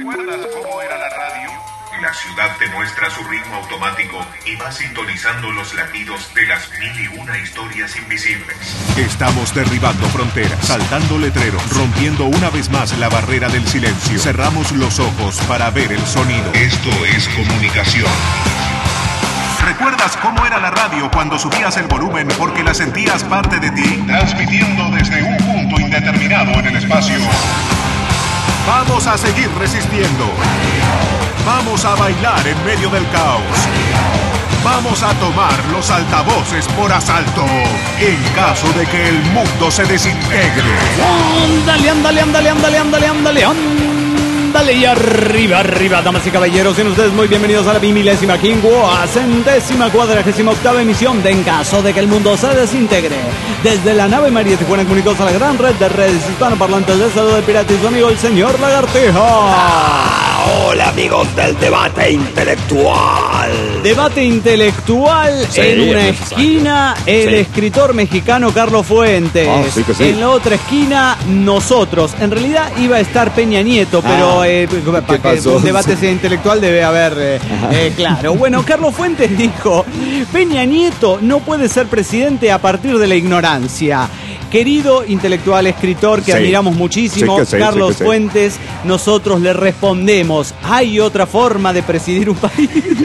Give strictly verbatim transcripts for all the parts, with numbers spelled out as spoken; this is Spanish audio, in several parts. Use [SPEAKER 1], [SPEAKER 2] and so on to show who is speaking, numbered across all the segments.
[SPEAKER 1] ¿Recuerdas cómo era la radio? La ciudad te muestra su ritmo automático y va sintonizando los latidos de las mil y una historias invisibles.
[SPEAKER 2] Estamos derribando fronteras, saltando letreros, rompiendo una vez más la barrera del silencio. Cerramos los ojos para ver el sonido.
[SPEAKER 1] Esto es comunicación.
[SPEAKER 2] ¿Recuerdas cómo era la radio cuando subías el volumen porque la sentías parte de ti?
[SPEAKER 1] Transmitiendo desde un punto indeterminado en el espacio.
[SPEAKER 2] Vamos a seguir resistiendo. Vamos a bailar en medio del caos. Vamos a tomar los altavoces por asalto en caso de que el mundo se desintegre.
[SPEAKER 3] Ándale, ándale, ándale, ándale, ándale, ándale, ándale y arriba, arriba, damas y caballeros, sean ustedes muy bienvenidos a la bimilésima, quincuagésima, cuadragésima octava emisión de En caso de que el mundo se desintegre. Desde la nave María Tijuana comunicados a la gran red de redes hispanoparlantes de Salud del Pirata y su amigo el señor Lagartija.
[SPEAKER 4] Hola amigos del debate intelectual.
[SPEAKER 3] Debate intelectual sí, en una esquina el sí. escritor mexicano Carlos Fuentes.
[SPEAKER 4] Oh, sí que sí.
[SPEAKER 3] En la otra esquina nosotros. En realidad iba a estar Peña Nieto, pero ah, eh, para que pasó? un debate sea intelectual debe haber eh, eh, claro. Bueno, Carlos Fuentes dijo: Peña Nieto no puede ser presidente a partir de la ignorancia. Querido intelectual, escritor que sí. admiramos muchísimo, sí que sí, Carlos sí que Fuentes, sí. nosotros le respondemos: ¿hay otra forma de presidir un país?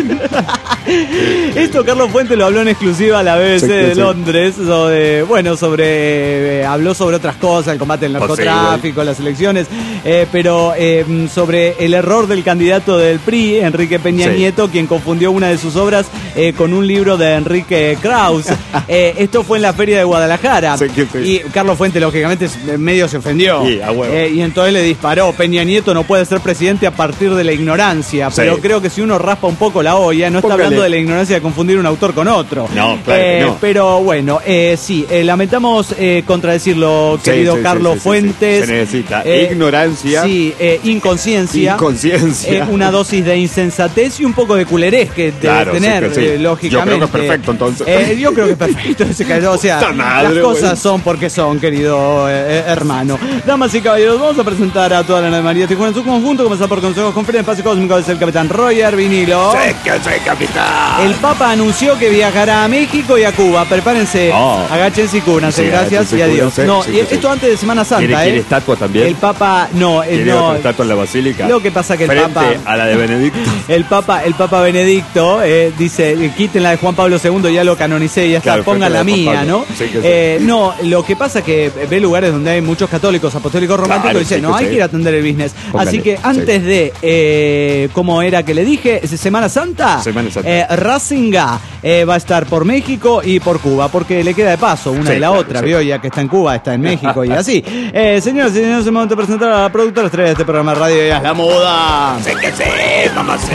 [SPEAKER 3] Esto Carlos Fuentes lo habló en exclusiva a la B B C sí de sí. Londres, sobre, bueno, sobre, eh, habló sobre otras cosas, el combate al narcotráfico, las elecciones, eh, pero eh, sobre el error del candidato del P R I, Enrique Peña sí. Nieto, quien confundió una de sus obras eh, con un libro de Enrique Krauss. eh, esto fue en la Feria de Guadalajara. Sí, sí. Y Carlos Fuentes, lógicamente, medio se ofendió. Sí, eh, y entonces le disparó: Peña Nieto no puede ser presidente a partir de la ignorancia. Sí. Pero creo que si uno raspa un poco la olla, no está Póngale. hablando de la ignorancia de confundir un autor con otro. No, claro eh, que no. Pero bueno, eh, sí, eh, lamentamos eh, contradecirlo, sí, querido sí, Carlos sí, sí,
[SPEAKER 4] Sí,
[SPEAKER 3] Fuentes.
[SPEAKER 4] sí. Se necesita eh, ignorancia.
[SPEAKER 3] Sí, eh, inconsciencia.
[SPEAKER 4] Inconsciencia.
[SPEAKER 3] Eh, una dosis de insensatez y un poco de culerés que
[SPEAKER 4] claro,
[SPEAKER 3] debe tener,
[SPEAKER 4] sí, sí.
[SPEAKER 3] Eh, lógicamente.
[SPEAKER 4] Yo creo que es perfecto, entonces.
[SPEAKER 3] Eh, yo creo que es perfecto. O sea, madre, las cosas bueno. son porque son, querido eh, hermano. Damas y caballeros, vamos a presentar a toda la nave María Tijuana en su conjunto. Comenzar por consejos con Frente Espacio Cósmico. Es el capitán Roger Vinilo.
[SPEAKER 4] Sí, que soy capitán.
[SPEAKER 3] El Papa anunció que viajará a México y a Cuba. Prepárense, oh. agáchense y cúbranse. Sí, gracias y adiós. Sí, no, sí, y esto sí. antes de Semana Santa.
[SPEAKER 4] ¿Quiere,
[SPEAKER 3] ¿eh?
[SPEAKER 4] ¿Quiere estatua también?
[SPEAKER 3] El Papa, no. El,
[SPEAKER 4] ¿Quiere
[SPEAKER 3] no,
[SPEAKER 4] otra estatua en la Basílica?
[SPEAKER 3] Lo que pasa que el
[SPEAKER 4] Frente
[SPEAKER 3] Papa...
[SPEAKER 4] a la de Benedicto.
[SPEAKER 3] El Papa, el Papa Benedicto eh, dice: quiten la de Juan Pablo segundo, ya lo canonicé, ya está, claro, pongan la mía, ¿no? Sí, sí. Eh, no, lo que pasa es que ve lugares donde hay muchos católicos apostólicos románticos claro, y dice: sí, no, hay sí. que ir a atender el business. Póngale, así que antes sí. de, eh, ¿cómo era que le dije? Semana Santa. Semana Santa. Eh, Racinga eh, va a estar por México y por Cuba, porque le queda de paso una sí, de la claro, otra, sí. vio, ya que está en Cuba, está en México y así. Eh, señoras y señores, es el momento de presentar a la productora estrella de este programa de radio, ella es la Muda.
[SPEAKER 4] Sí que sí,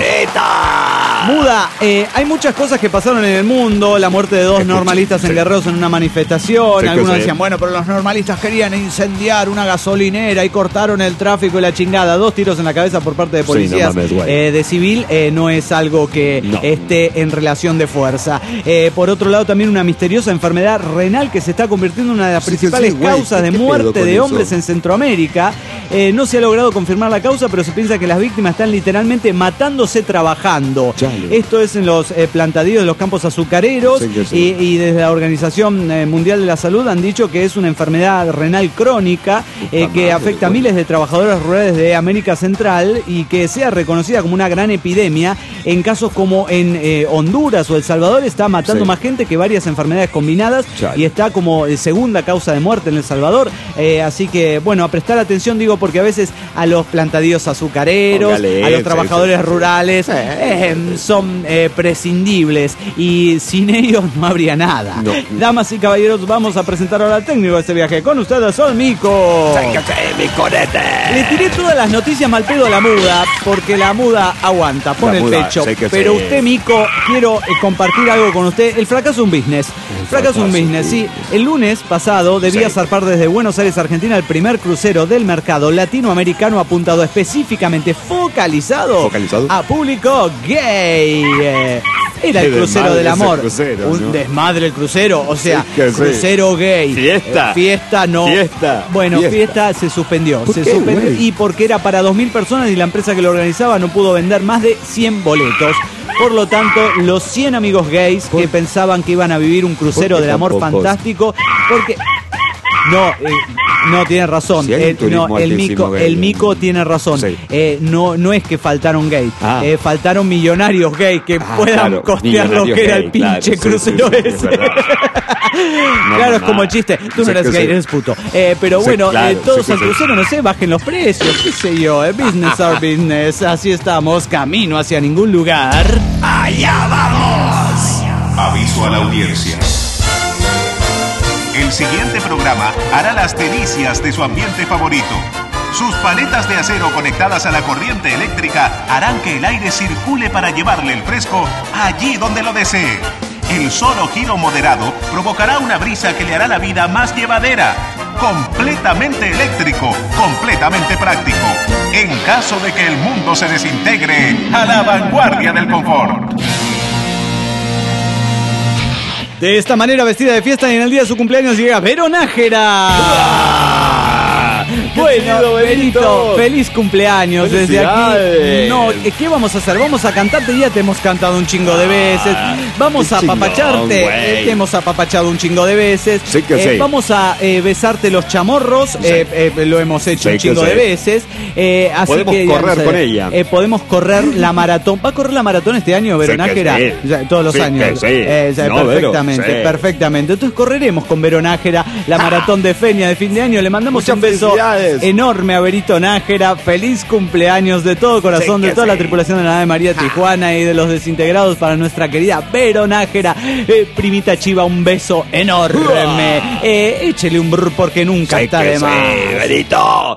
[SPEAKER 4] mamacita.
[SPEAKER 3] Muda, eh, hay muchas cosas que pasaron en el mundo. La muerte de dos Escucha, normalistas sí. en Guerreros en una manifestación. Sí, Algunos decían, bueno, pero los normalistas querían incendiar una gasolinera y cortaron el tráfico y la chingada. Dos tiros en la cabeza por parte de policías sí, no mames, eh, de civil eh, no es algo que no. esté en relación de fuerza. Eh, por otro lado, también una misteriosa enfermedad renal que se está convirtiendo en una de las sí, principales sí, sí, causas de muerte de hombres eso? en Centroamérica. Eh, no se ha logrado confirmar la causa, pero se piensa que las víctimas están literalmente matándose trabajando. Chale. Esto es en los eh, plantadíos de los campos azucareros sí, sí. Y, y desde la Organización eh, Mundial de la Salud han dicho que es una enfermedad renal crónica eh, que afecta a miles de trabajadores rurales de América Central y que sea reconocida como una gran epidemia. En casos como en eh, Honduras o El Salvador está matando sí. más gente que varias enfermedades combinadas Chale. y está como eh, segunda causa de muerte en El Salvador. Eh, así que, bueno, a prestar atención, digo, porque a veces a los plantadíos azucareros, Póngale, a los trabajadores sí, sí, rurales sí. Eh, son eh, prescindibles y sin ellos no habría nada. No. Damas y caballeros, vamos a presentar ahora al técnico de este viaje. Con ustedes, Sol Mico.
[SPEAKER 4] Mi conete.
[SPEAKER 3] Le tiré todas las noticias mal pedo a la Muda, porque la Muda aguanta, pone el pecho. Pero sí. usted, Mico, quiero eh, compartir algo con usted. El fracaso un business. El fracaso un business, sí. El lunes pasado debía sí. zarpar desde Buenos Aires, Argentina, el primer crucero del mercado latinoamericano apuntado específicamente, focalizado,
[SPEAKER 4] ¿Focalizado?
[SPEAKER 3] a público gay. Era el crucero del amor.
[SPEAKER 5] Crucero,
[SPEAKER 3] un
[SPEAKER 5] ¿no?
[SPEAKER 3] desmadre el crucero. O sea,
[SPEAKER 5] Sí, que sí.
[SPEAKER 3] crucero gay.
[SPEAKER 5] Fiesta.
[SPEAKER 3] Eh, fiesta no.
[SPEAKER 5] Fiesta.
[SPEAKER 3] Bueno, fiesta,
[SPEAKER 5] Fiesta.
[SPEAKER 3] se suspendió.
[SPEAKER 5] ¿Por
[SPEAKER 3] Se
[SPEAKER 5] qué,
[SPEAKER 3] suspendió
[SPEAKER 5] güey?
[SPEAKER 3] y porque era para dos mil personas y la empresa que lo organizaba no pudo vender más de cien boletos. Por lo tanto, los cien amigos gays que pensaban que iban a vivir un crucero
[SPEAKER 5] ¿Por qué
[SPEAKER 3] del amor
[SPEAKER 5] tan pocos?
[SPEAKER 3] fantástico, porque... No, eh, no tiene razón.
[SPEAKER 5] Sí, hay un
[SPEAKER 3] Eh,
[SPEAKER 5] turismo
[SPEAKER 3] no, el
[SPEAKER 5] altísimo
[SPEAKER 3] mico,
[SPEAKER 5] gay,
[SPEAKER 3] el mico
[SPEAKER 5] ¿no?
[SPEAKER 3] tiene razón.
[SPEAKER 5] Sí.
[SPEAKER 3] Eh, no, no es que faltaron gays,
[SPEAKER 5] Ah.
[SPEAKER 3] eh, faltaron millonarios gays que
[SPEAKER 5] Ah,
[SPEAKER 3] puedan
[SPEAKER 5] claro,
[SPEAKER 3] costear lo
[SPEAKER 5] millonarios
[SPEAKER 3] que era
[SPEAKER 5] gay,
[SPEAKER 3] el pinche
[SPEAKER 5] claro, sí,
[SPEAKER 3] crucero
[SPEAKER 5] sí, sí, es
[SPEAKER 3] ese.
[SPEAKER 5] verdad. No,
[SPEAKER 3] claro,
[SPEAKER 5] no,
[SPEAKER 3] es como
[SPEAKER 5] no.
[SPEAKER 3] el chiste. Tú no
[SPEAKER 5] Sí,
[SPEAKER 3] eres
[SPEAKER 5] que
[SPEAKER 3] gay,
[SPEAKER 5] sí.
[SPEAKER 3] eres puto. Eh, pero
[SPEAKER 5] Sí,
[SPEAKER 3] bueno,
[SPEAKER 5] claro,
[SPEAKER 3] eh, todos
[SPEAKER 5] sí,
[SPEAKER 3] al
[SPEAKER 5] sí,
[SPEAKER 3] crucero, no sé, bajen los precios, qué sé yo. eh, business are business. Así estamos, camino hacia ningún lugar.
[SPEAKER 4] ¡Allá vamos!
[SPEAKER 1] Aviso a la audiencia. El siguiente programa hará las delicias de su ambiente favorito. Sus paletas de acero conectadas a la corriente eléctrica harán que el aire circule para llevarle el fresco allí donde lo desee. El solo giro moderado provocará una brisa que le hará la vida más llevadera. Completamente eléctrico, completamente práctico. En caso de que el mundo se desintegre, a la vanguardia del confort.
[SPEAKER 3] De esta manera, vestida de fiesta y en el día de su cumpleaños, llega Vero Nájera. Bueno,
[SPEAKER 5] querido
[SPEAKER 3] Benito,
[SPEAKER 5] Benito,
[SPEAKER 3] feliz cumpleaños desde aquí.
[SPEAKER 5] ¡Felicidades!
[SPEAKER 3] No, ¿qué vamos a hacer? Vamos a cantarte, ya te hemos cantado un chingo de veces. Vamos
[SPEAKER 5] qué
[SPEAKER 3] a
[SPEAKER 5] chingón,
[SPEAKER 3] apapacharte,
[SPEAKER 5] güey.
[SPEAKER 3] eh, te hemos apapachado un chingo de veces.
[SPEAKER 5] Sí que
[SPEAKER 3] Eh,
[SPEAKER 5] sí.
[SPEAKER 3] Vamos a eh, besarte los chamorros, eh, eh, lo hemos hecho
[SPEAKER 5] Sí
[SPEAKER 3] un
[SPEAKER 5] que
[SPEAKER 3] chingo
[SPEAKER 5] sí.
[SPEAKER 3] de veces. Eh, así
[SPEAKER 5] Podemos
[SPEAKER 3] que,
[SPEAKER 5] correr
[SPEAKER 3] no sé,
[SPEAKER 5] con ella.
[SPEAKER 3] eh, podemos correr la maratón. ¿Va a correr la maratón este año, Vero
[SPEAKER 5] Sí que
[SPEAKER 3] Nájera?
[SPEAKER 5] sí.
[SPEAKER 3] O sea, todos los
[SPEAKER 5] Sí
[SPEAKER 3] años.
[SPEAKER 5] que sí.
[SPEAKER 3] Eh, o sea,
[SPEAKER 5] No, Vero,
[SPEAKER 3] perfectamente,
[SPEAKER 5] sí.
[SPEAKER 3] perfectamente. Entonces correremos con Vero Nájera la maratón de Feña de fin de año. Le mandamos
[SPEAKER 5] Muchas
[SPEAKER 3] un beso
[SPEAKER 5] felicidades.
[SPEAKER 3] enorme a Verito Nájera. Feliz cumpleaños de todo corazón,
[SPEAKER 5] Sí
[SPEAKER 3] de
[SPEAKER 5] que
[SPEAKER 3] toda la
[SPEAKER 5] sí.
[SPEAKER 3] tripulación de la nave María Tijuana y de los desintegrados para nuestra querida Vero Nájera. Eh, primita Chiva, un beso enorme. Eh, échele un brr porque nunca
[SPEAKER 5] Sí
[SPEAKER 3] está
[SPEAKER 5] que
[SPEAKER 3] de
[SPEAKER 5] sí,
[SPEAKER 3] más.
[SPEAKER 5] Benito.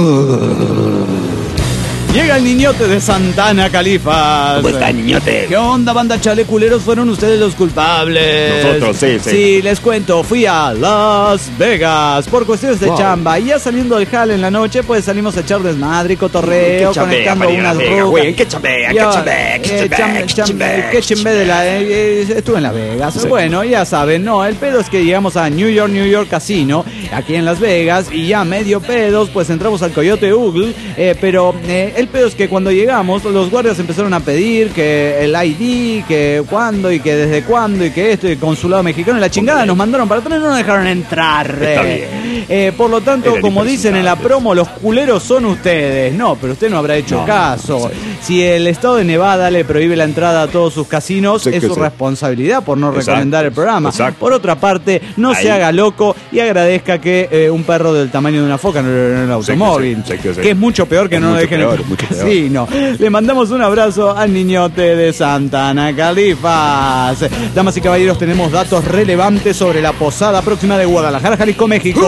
[SPEAKER 3] Llega el niñote de Santana Califas.
[SPEAKER 5] ¿Cómo está, niñote?
[SPEAKER 3] ¿Qué onda, banda chaleculeros? Fueron ustedes los culpables.
[SPEAKER 5] Nosotros, sí, sí.
[SPEAKER 3] Sí, les cuento, fui a Las Vegas por cuestiones de
[SPEAKER 5] Wow.
[SPEAKER 3] chamba. Y ya saliendo del jale en la noche, pues salimos a echar desmadre y cotorreo,
[SPEAKER 5] ¿Qué chambea
[SPEAKER 3] conectando
[SPEAKER 5] para ir a
[SPEAKER 3] unas
[SPEAKER 5] Las Vegas,
[SPEAKER 3] rutas.
[SPEAKER 5] güey? ¿En qué chambea? ¿Qué
[SPEAKER 3] Ya,
[SPEAKER 5] chambea? ¿Qué
[SPEAKER 3] eh,
[SPEAKER 5] chambea?
[SPEAKER 3] cham-
[SPEAKER 5] ¿Qué
[SPEAKER 3] cham-
[SPEAKER 5] chambea?
[SPEAKER 3] ¿Qué chambea de la...? eh, eh, estuve en Las Vegas.
[SPEAKER 5] Sí.
[SPEAKER 3] Bueno, ya saben, no, el pedo es que llegamos a New York, New York Casino, aquí en Las Vegas, y ya medio pedos, pues entramos al Coyote Google, eh, pero eh, el pedo es que cuando llegamos, los guardias empezaron a pedir que el I D, que cuándo y que desde cuándo y que esto y el consulado mexicano y la chingada nos mandaron para atrás y no nos dejaron entrar.
[SPEAKER 5] Está
[SPEAKER 3] eh.
[SPEAKER 5] bien.
[SPEAKER 3] Eh, por lo tanto,
[SPEAKER 5] Eran
[SPEAKER 3] como dicen en la
[SPEAKER 5] impresentables.
[SPEAKER 3] promo, los culeros son ustedes. No, pero usted no habrá hecho
[SPEAKER 5] No,
[SPEAKER 3] caso.
[SPEAKER 5] sí.
[SPEAKER 3] Si el estado de Nevada le prohíbe la entrada a todos sus casinos,
[SPEAKER 5] Sí
[SPEAKER 3] es
[SPEAKER 5] que
[SPEAKER 3] su
[SPEAKER 5] sí.
[SPEAKER 3] responsabilidad por no
[SPEAKER 5] Exacto,
[SPEAKER 3] recomendar el programa.
[SPEAKER 5] exacto.
[SPEAKER 3] Por otra parte, no
[SPEAKER 5] Ahí.
[SPEAKER 3] se haga loco y agradezca que eh, un perro del tamaño de una foca no le en el
[SPEAKER 5] Sí que
[SPEAKER 3] automóvil.
[SPEAKER 5] sí, sí que sí.
[SPEAKER 3] Que es mucho peor que
[SPEAKER 5] Es
[SPEAKER 3] no lo
[SPEAKER 5] mucho
[SPEAKER 3] dejen
[SPEAKER 5] peor,
[SPEAKER 3] entrar.
[SPEAKER 5] mucho peor.
[SPEAKER 3] Sí, no. Le mandamos un abrazo al niñote de Santana Califas. Damas y caballeros, tenemos datos relevantes sobre la posada próxima de Guadalajara, Jalisco, México.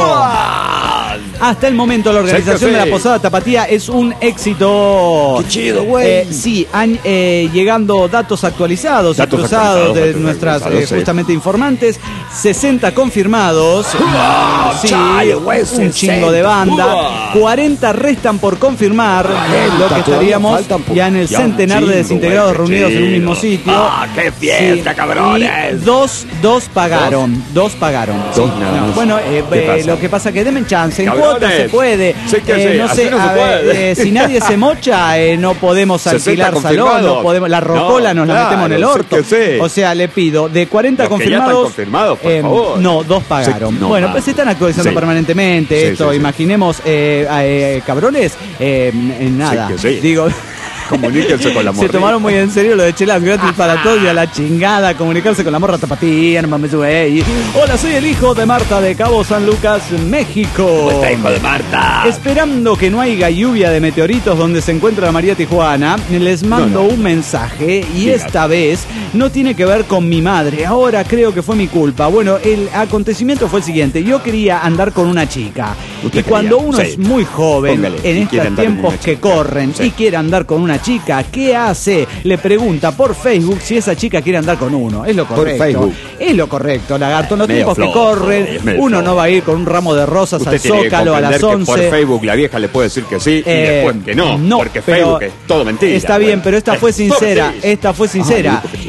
[SPEAKER 3] Hasta el momento la organización
[SPEAKER 5] Sí que sí.
[SPEAKER 3] de la posada Tapatía es un éxito.
[SPEAKER 5] Qué chido, güey.
[SPEAKER 3] Eh, sí, han eh, llegando datos actualizados
[SPEAKER 5] Datos
[SPEAKER 3] y cruzados
[SPEAKER 5] actualizados,
[SPEAKER 3] de
[SPEAKER 5] datos
[SPEAKER 3] nuestras
[SPEAKER 5] actualizados,
[SPEAKER 3] eh,
[SPEAKER 5] sí.
[SPEAKER 3] justamente informantes. sesenta confirmados. Sí,
[SPEAKER 5] chale, güey,
[SPEAKER 3] un
[SPEAKER 5] sesenta.
[SPEAKER 3] chingo de banda.
[SPEAKER 5] Uah.
[SPEAKER 3] cuarenta restan por confirmar.
[SPEAKER 5] cuarenta,
[SPEAKER 3] lo que estaríamos
[SPEAKER 5] todavía faltan, pues.
[SPEAKER 3] ya en el
[SPEAKER 5] Ya, un
[SPEAKER 3] centenar
[SPEAKER 5] chingo,
[SPEAKER 3] de desintegrados
[SPEAKER 5] güey, qué
[SPEAKER 3] reunidos en un
[SPEAKER 5] chido.
[SPEAKER 3] mismo sitio.
[SPEAKER 5] ¡Ah, qué fiesta, cabrones!
[SPEAKER 3] Y dos, dos pagaron. Dos, pagaron.
[SPEAKER 5] Dos
[SPEAKER 3] Sí,
[SPEAKER 5] nada
[SPEAKER 3] no,
[SPEAKER 5] más.
[SPEAKER 3] Bueno, eh,
[SPEAKER 5] ¿Qué
[SPEAKER 3] eh,
[SPEAKER 5] pasa?
[SPEAKER 3] lo que pasa que denme chance. En
[SPEAKER 5] Cabrones.
[SPEAKER 3] cuotas se puede.
[SPEAKER 5] Sí que
[SPEAKER 3] Eh,
[SPEAKER 5] sí,
[SPEAKER 3] no
[SPEAKER 5] así
[SPEAKER 3] sé,
[SPEAKER 5] no se
[SPEAKER 3] a ver,
[SPEAKER 5] puede.
[SPEAKER 3] eh, si nadie se mocha, eh, no podemos
[SPEAKER 5] sesenta
[SPEAKER 3] alquilar salón,
[SPEAKER 5] confirmados.
[SPEAKER 3] no podemos, la rocola
[SPEAKER 5] No,
[SPEAKER 3] nos la
[SPEAKER 5] claro,
[SPEAKER 3] metemos en el
[SPEAKER 5] sí
[SPEAKER 3] orto.
[SPEAKER 5] que sí.
[SPEAKER 3] O sea, le pido de cuarenta
[SPEAKER 5] Los que ya están
[SPEAKER 3] confirmados.
[SPEAKER 5] confirmados, por
[SPEAKER 3] eh,
[SPEAKER 5] favor.
[SPEAKER 3] No, dos pagaron.
[SPEAKER 5] Sí, no,
[SPEAKER 3] bueno,
[SPEAKER 5] más.
[SPEAKER 3] pues se están actualizando
[SPEAKER 5] Sí.
[SPEAKER 3] permanentemente
[SPEAKER 5] Sí,
[SPEAKER 3] esto.
[SPEAKER 5] sí, sí.
[SPEAKER 3] Imaginemos, eh, eh, cabrones, eh, en nada.
[SPEAKER 5] que sí.
[SPEAKER 3] Digo.
[SPEAKER 5] Comuníquense con la
[SPEAKER 3] Se
[SPEAKER 5] morrita.
[SPEAKER 3] tomaron muy en serio lo de chelas gratis para todos y a la chingada. Comunicarse con la morra Tapatía, no mames, güey. Hola, soy el hijo de Marta de Cabo San Lucas, México.
[SPEAKER 5] ¿Cómo está, hijo de Marta?
[SPEAKER 3] Esperando que no haya lluvia de meteoritos donde se encuentra la María Tijuana, les mando
[SPEAKER 5] No, no.
[SPEAKER 3] un mensaje y
[SPEAKER 5] Diga.
[SPEAKER 3] esta vez no tiene que ver con mi madre. Ahora creo que fue mi culpa. Bueno, el acontecimiento fue el siguiente. Yo quería andar con una chica.
[SPEAKER 5] Usted
[SPEAKER 3] Y cuando
[SPEAKER 5] quería,
[SPEAKER 3] uno
[SPEAKER 5] sí.
[SPEAKER 3] es muy joven,
[SPEAKER 5] Póngale,
[SPEAKER 3] en
[SPEAKER 5] si quiere
[SPEAKER 3] estos
[SPEAKER 5] andar con
[SPEAKER 3] tiempos
[SPEAKER 5] una
[SPEAKER 3] que
[SPEAKER 5] chica.
[SPEAKER 3] corren
[SPEAKER 5] Sí.
[SPEAKER 3] y quiere andar con una chica, ¿qué hace? Le pregunta por Facebook si esa chica quiere andar con uno. Es lo
[SPEAKER 5] Por
[SPEAKER 3] correcto.
[SPEAKER 5] Facebook.
[SPEAKER 3] Es lo correcto, lagarto. En los
[SPEAKER 5] Medio
[SPEAKER 3] tiempos que
[SPEAKER 5] flojo,
[SPEAKER 3] corren,
[SPEAKER 5] es medio
[SPEAKER 3] uno
[SPEAKER 5] flojo.
[SPEAKER 3] no va a ir con un ramo de rosas
[SPEAKER 5] Usted
[SPEAKER 3] al
[SPEAKER 5] tiene que
[SPEAKER 3] Zócalo a las
[SPEAKER 5] comprender que por
[SPEAKER 3] once.
[SPEAKER 5] Facebook la vieja le puede decir que sí y
[SPEAKER 3] Eh,
[SPEAKER 5] después que no, porque
[SPEAKER 3] pero
[SPEAKER 5] Facebook es todo mentira.
[SPEAKER 3] Está bien,
[SPEAKER 5] güey.
[SPEAKER 3] pero esta fue
[SPEAKER 5] Es
[SPEAKER 3] sincera.
[SPEAKER 5] todo mentira.
[SPEAKER 3] Esta fue sincera.
[SPEAKER 5] Ay,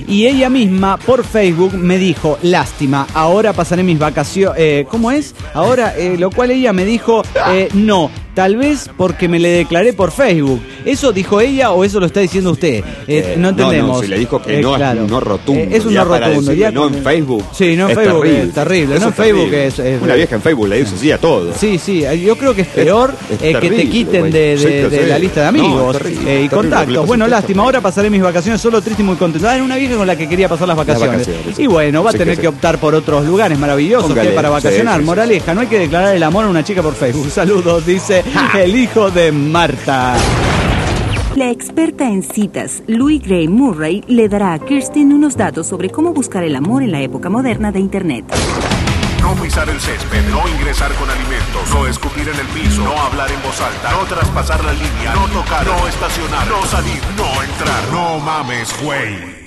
[SPEAKER 3] Y ella misma por Facebook me dijo, lástima, ahora pasaré mis vacaciones. Eh, ¿Cómo es? Ahora, eh, lo cual ella me dijo, eh, no. Tal vez porque me le declaré por Facebook. ¿Eso dijo ella o eso lo está diciendo usted? Eh,
[SPEAKER 5] Eh,
[SPEAKER 3] no entendemos.
[SPEAKER 5] No, no, si le dijo que
[SPEAKER 3] Eh,
[SPEAKER 5] no
[SPEAKER 3] claro.
[SPEAKER 5] es un no rotundo.
[SPEAKER 3] Eh, es un
[SPEAKER 5] ya
[SPEAKER 3] no
[SPEAKER 5] para
[SPEAKER 3] rotundo.
[SPEAKER 5] decirle
[SPEAKER 3] Ya
[SPEAKER 5] no
[SPEAKER 3] con-
[SPEAKER 5] en Facebook.
[SPEAKER 3] Sí, no en
[SPEAKER 5] es
[SPEAKER 3] Facebook
[SPEAKER 5] terrible.
[SPEAKER 3] es terrible.
[SPEAKER 5] Eso
[SPEAKER 3] No en
[SPEAKER 5] es
[SPEAKER 3] Facebook
[SPEAKER 5] terrible.
[SPEAKER 3] es, es-
[SPEAKER 5] Una vieja en Facebook le dice sí a todo.
[SPEAKER 3] Sí, sí, yo creo que es peor
[SPEAKER 5] Es- es
[SPEAKER 3] eh, que te
[SPEAKER 5] terrible,
[SPEAKER 3] quiten
[SPEAKER 5] güey.
[SPEAKER 3] de,
[SPEAKER 5] Sí,
[SPEAKER 3] de-
[SPEAKER 5] que
[SPEAKER 3] de
[SPEAKER 5] sí.
[SPEAKER 3] la lista de
[SPEAKER 5] No,
[SPEAKER 3] amigos
[SPEAKER 5] es terrible,
[SPEAKER 3] eh, y
[SPEAKER 5] terrible, lo que le
[SPEAKER 3] contactos.
[SPEAKER 5] pasa
[SPEAKER 3] Bueno,
[SPEAKER 5] a usted
[SPEAKER 3] lástima,
[SPEAKER 5] es
[SPEAKER 3] ahora pasaré mis vacaciones solo triste y muy contento. Ah, era una vieja con la que quería pasar las vacaciones.
[SPEAKER 5] vacaciones, sí.
[SPEAKER 3] Y bueno, va a
[SPEAKER 5] Sí,
[SPEAKER 3] tener
[SPEAKER 5] que
[SPEAKER 3] que,
[SPEAKER 5] sí.
[SPEAKER 3] optar por otros lugares maravillosos
[SPEAKER 5] Póngale,
[SPEAKER 3] que hay para
[SPEAKER 5] sí,
[SPEAKER 3] vacacionar.
[SPEAKER 5] sí, sí,
[SPEAKER 3] Moraleja, no hay que declarar el amor a una chica por Facebook. Saludos, dice el hijo de Marta.
[SPEAKER 6] La experta en citas, Louis Gray Murray, le dará a Kirsten unos datos sobre cómo buscar el amor en la época moderna de Internet.
[SPEAKER 2] No pisar el césped, no ingresar con alimentos, no escupir en el piso, no hablar en voz alta, no traspasar la línea, no tocar, no estacionar, no salir, no entrar. No mames, güey.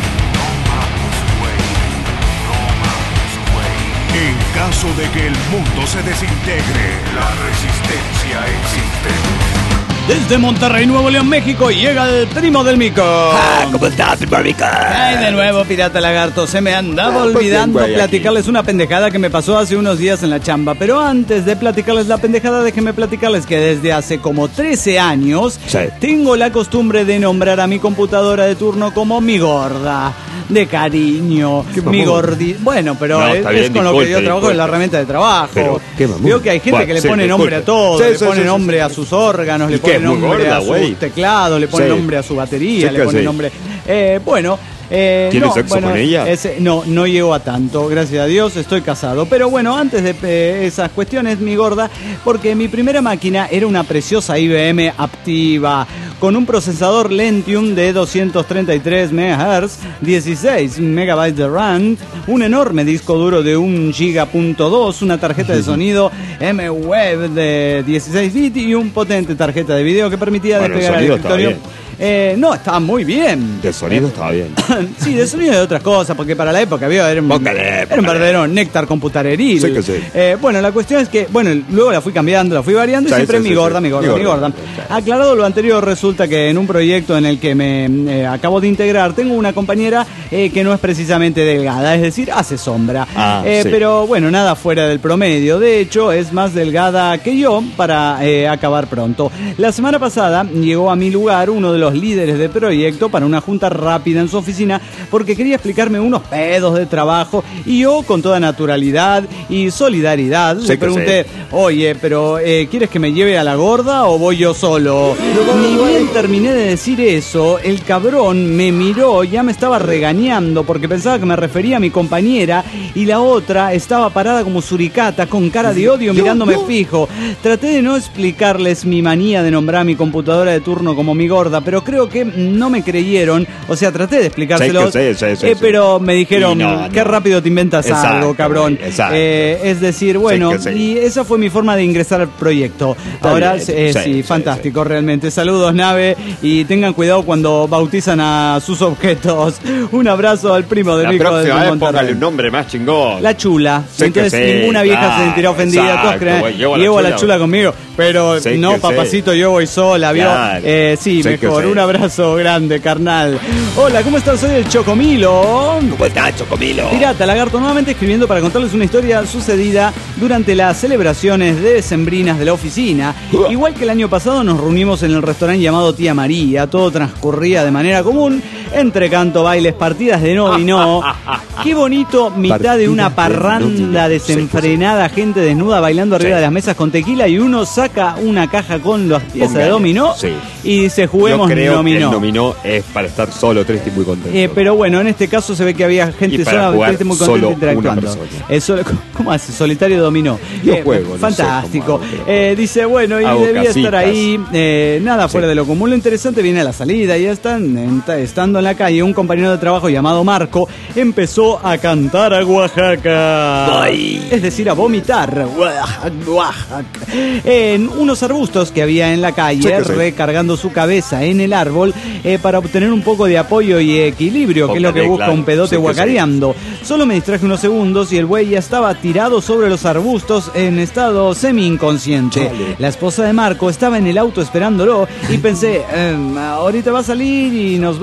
[SPEAKER 2] En caso de que el mundo se desintegre, la resistencia existe.
[SPEAKER 3] Desde Monterrey, Nuevo León, México, llega el primo del mico.
[SPEAKER 4] Ah, ¿cómo estás, Piparmica?
[SPEAKER 3] Ay, de nuevo, pirata lagarto, se me andaba
[SPEAKER 5] Ah, pues
[SPEAKER 3] olvidando
[SPEAKER 5] bien, güey,
[SPEAKER 3] platicarles una pendejada que me pasó hace unos días en la chamba. Pero antes de platicarles la pendejada, déjenme platicarles que desde hace como trece años
[SPEAKER 5] Sí.
[SPEAKER 3] tengo la costumbre de nombrar a mi computadora de turno como mi gorda. De cariño,
[SPEAKER 5] Qué mamón.
[SPEAKER 3] mi gordi. Bueno, pero
[SPEAKER 5] No,
[SPEAKER 3] es,
[SPEAKER 5] está
[SPEAKER 3] es
[SPEAKER 5] bien,
[SPEAKER 3] con lo que
[SPEAKER 5] disculpe,
[SPEAKER 3] yo trabajo en la
[SPEAKER 5] disculpe.
[SPEAKER 3] herramienta de trabajo.
[SPEAKER 5] Pero, qué mamón.
[SPEAKER 3] Veo que hay gente
[SPEAKER 5] Bueno,
[SPEAKER 3] que le
[SPEAKER 5] sí,
[SPEAKER 3] pone nombre a
[SPEAKER 5] disculpe.
[SPEAKER 3] todo.
[SPEAKER 5] Sí,
[SPEAKER 3] le
[SPEAKER 5] sí,
[SPEAKER 3] pone
[SPEAKER 5] sí,
[SPEAKER 3] nombre
[SPEAKER 5] sí,
[SPEAKER 3] a
[SPEAKER 5] sí.
[SPEAKER 3] sus órganos, le
[SPEAKER 5] ¿Y
[SPEAKER 3] pone
[SPEAKER 5] qué, muy
[SPEAKER 3] nombre
[SPEAKER 5] gorda,
[SPEAKER 3] a
[SPEAKER 5] güey?
[SPEAKER 3] sus teclados, le pone
[SPEAKER 5] Sí.
[SPEAKER 3] nombre a su batería,
[SPEAKER 5] Sí,
[SPEAKER 3] le
[SPEAKER 5] que
[SPEAKER 3] pone
[SPEAKER 5] sí.
[SPEAKER 3] nombre. Eh, bueno. Eh,
[SPEAKER 5] ¿Tiene
[SPEAKER 3] no,
[SPEAKER 5] sexo
[SPEAKER 3] bueno,
[SPEAKER 5] con ella?
[SPEAKER 3] ese- no, no llego a tanto, gracias a Dios, estoy casado. Pero bueno, antes de eh, esas cuestiones, mi gorda, porque mi primera máquina era una preciosa I B M Aptiva, con un procesador Lentium de doscientos treinta y tres megahertz, dieciséis megabytes de RAM, un enorme disco duro de un giga punto dos, una tarjeta de sonido M-Web de dieciséis bits y un potente tarjeta de video que permitía
[SPEAKER 5] Bueno, el
[SPEAKER 3] despegar el
[SPEAKER 5] sonido estaba
[SPEAKER 3] escritorio.
[SPEAKER 5] bien.
[SPEAKER 3] Eh, no, estaba muy bien.
[SPEAKER 5] De sonido estaba bien.
[SPEAKER 3] Sí, de sonido y de otras cosas, porque para la época había, era un,
[SPEAKER 5] Póngale,
[SPEAKER 3] era un
[SPEAKER 5] póngale.
[SPEAKER 3] verdadero néctar computareril.
[SPEAKER 5] Sí que sí.
[SPEAKER 3] Eh, bueno, la cuestión es que, bueno, luego la fui cambiando, la fui variando y
[SPEAKER 5] Sí,
[SPEAKER 3] siempre
[SPEAKER 5] sí,
[SPEAKER 3] mi,
[SPEAKER 5] sí,
[SPEAKER 3] gorda,
[SPEAKER 5] sí.
[SPEAKER 3] mi gorda,
[SPEAKER 5] Mi
[SPEAKER 3] mi
[SPEAKER 5] gorda.
[SPEAKER 3] gorda, Aclarado lo anterior, resulta que en un proyecto en el que me eh, acabo de integrar, tengo una compañera eh, que no es precisamente delgada, es decir, hace sombra.
[SPEAKER 5] Ah,
[SPEAKER 3] Eh,
[SPEAKER 5] sí.
[SPEAKER 3] Pero bueno, nada fuera del promedio. De hecho, es más delgada que yo para eh, acabar pronto. La semana pasada llegó a mi lugar uno de los líderes del proyecto para una junta rápida en su oficina porque quería explicarme unos pedos de trabajo y yo con toda naturalidad y solidaridad
[SPEAKER 5] Sí
[SPEAKER 3] le
[SPEAKER 5] que
[SPEAKER 3] pregunté, oye, pero eh, ¿quieres que me lleve a la gorda o voy yo solo? Ni bien terminé de decir eso, el cabrón me miró, ya me estaba regañando porque pensaba que me refería a mi compañera y la otra estaba parada como suricata con cara de odio mirándome fijo. Traté de no explicarles mi manía de nombrar a mi computadora de turno como mi gorda, pero creo que no me creyeron. O sea, traté de explicárselos,
[SPEAKER 5] Sí, que sí, sí, sí,
[SPEAKER 3] eh,
[SPEAKER 5] sí.
[SPEAKER 3] pero me dijeron,
[SPEAKER 5] Y no,
[SPEAKER 3] qué
[SPEAKER 5] no.
[SPEAKER 3] rápido te inventas
[SPEAKER 5] Exacto,
[SPEAKER 3] algo, cabrón.
[SPEAKER 5] güey, exacto.
[SPEAKER 3] Eh, es decir, bueno,
[SPEAKER 5] que sí.
[SPEAKER 3] y esa fue mi forma de ingresar al proyecto.
[SPEAKER 5] Está
[SPEAKER 3] Ahora,
[SPEAKER 5] bien,
[SPEAKER 3] eh,
[SPEAKER 5] sí,
[SPEAKER 3] sí,
[SPEAKER 5] sí,
[SPEAKER 3] fantástico, realmente. Saludos, nave, y tengan cuidado cuando bautizan a sus objetos. Un abrazo al primo de
[SPEAKER 5] La
[SPEAKER 3] Mico
[SPEAKER 5] próxima
[SPEAKER 3] desde
[SPEAKER 5] vez póngale
[SPEAKER 3] Monterrey.
[SPEAKER 5] un nombre más chingón.
[SPEAKER 3] La chula.
[SPEAKER 5] Sí que
[SPEAKER 3] Entonces
[SPEAKER 5] sí,
[SPEAKER 3] ninguna vieja
[SPEAKER 5] claro,
[SPEAKER 3] se sentirá ofendida.
[SPEAKER 5] exacto,
[SPEAKER 3] Todos creen,
[SPEAKER 5] güey,
[SPEAKER 3] llevo,
[SPEAKER 5] llevo a la
[SPEAKER 3] a la
[SPEAKER 5] chula.
[SPEAKER 3] chula conmigo. Pero
[SPEAKER 5] Sí
[SPEAKER 3] no,
[SPEAKER 5] que sí.
[SPEAKER 3] papacito, yo voy sola, ¿vio?
[SPEAKER 5] Claro.
[SPEAKER 3] Eh, sí,
[SPEAKER 5] Sí que
[SPEAKER 3] mejor.
[SPEAKER 5] sí.
[SPEAKER 3] Un abrazo grande, carnal. Hola, ¿cómo estás? Soy el Chocomilo.
[SPEAKER 4] ¿Cómo estás, Chocomilo?
[SPEAKER 3] Pirata Lagarto, nuevamente escribiendo para contarles una historia sucedida durante las celebraciones de decembrinas de la oficina. Igual que el año pasado nos reunimos en el restaurante llamado Tía María. Todo transcurría de manera común, entre canto, bailes, partidas de no y no. Qué bonito, mitad de una
[SPEAKER 5] Partidas de no y
[SPEAKER 3] parranda
[SPEAKER 5] no.
[SPEAKER 3] desenfrenada, gente desnuda bailando arriba
[SPEAKER 5] Sí.
[SPEAKER 3] de las mesas con tequila y uno saca una caja con las piezas de
[SPEAKER 5] Póngale,
[SPEAKER 3] dominó
[SPEAKER 5] sí.
[SPEAKER 3] y dice
[SPEAKER 5] Yo
[SPEAKER 3] juguemos
[SPEAKER 5] creo
[SPEAKER 3] dominó.
[SPEAKER 5] que el dominó es para estar solo, triste y muy contento.
[SPEAKER 3] Eh, pero bueno, en este caso se ve que había gente
[SPEAKER 5] Y para
[SPEAKER 3] sola,
[SPEAKER 5] jugar
[SPEAKER 3] gente muy contenta
[SPEAKER 5] solo
[SPEAKER 3] interactuando.
[SPEAKER 5] una persona.
[SPEAKER 3] Eh, solo- ¿Cómo hace? Solitario dominó.
[SPEAKER 5] Yo juego, no sé
[SPEAKER 3] fantástico.
[SPEAKER 5] cómo hago, pero
[SPEAKER 3] Eh, dice, bueno, y
[SPEAKER 5] hago
[SPEAKER 3] debía
[SPEAKER 5] casitas.
[SPEAKER 3] estar ahí, eh, nada fuera
[SPEAKER 5] Sí.
[SPEAKER 3] de lo común. Lo interesante viene a la salida. Ya están, en- estando en la calle, un compañero de trabajo llamado Marco empezó a cantar a Oaxaca.
[SPEAKER 4] Ay.
[SPEAKER 3] Es decir, a vomitar. Oaxaca, Oaxaca. En unos arbustos que había en la calle,
[SPEAKER 5] Sí que sí.
[SPEAKER 3] recargando su cabeza en el árbol eh, para obtener un poco de apoyo y equilibrio, que es lo que
[SPEAKER 5] Póngale,
[SPEAKER 3] busca
[SPEAKER 5] claro.
[SPEAKER 3] un pedote
[SPEAKER 5] Sí que sí.
[SPEAKER 3] guacareando. Solo me distraje unos segundos y el güey ya estaba tirado sobre los arbustos en estado semi-inconsciente.
[SPEAKER 5] Chale.
[SPEAKER 3] La esposa de Marco estaba en el auto esperándolo y pensé, em, ahorita va a salir y nos va a madrear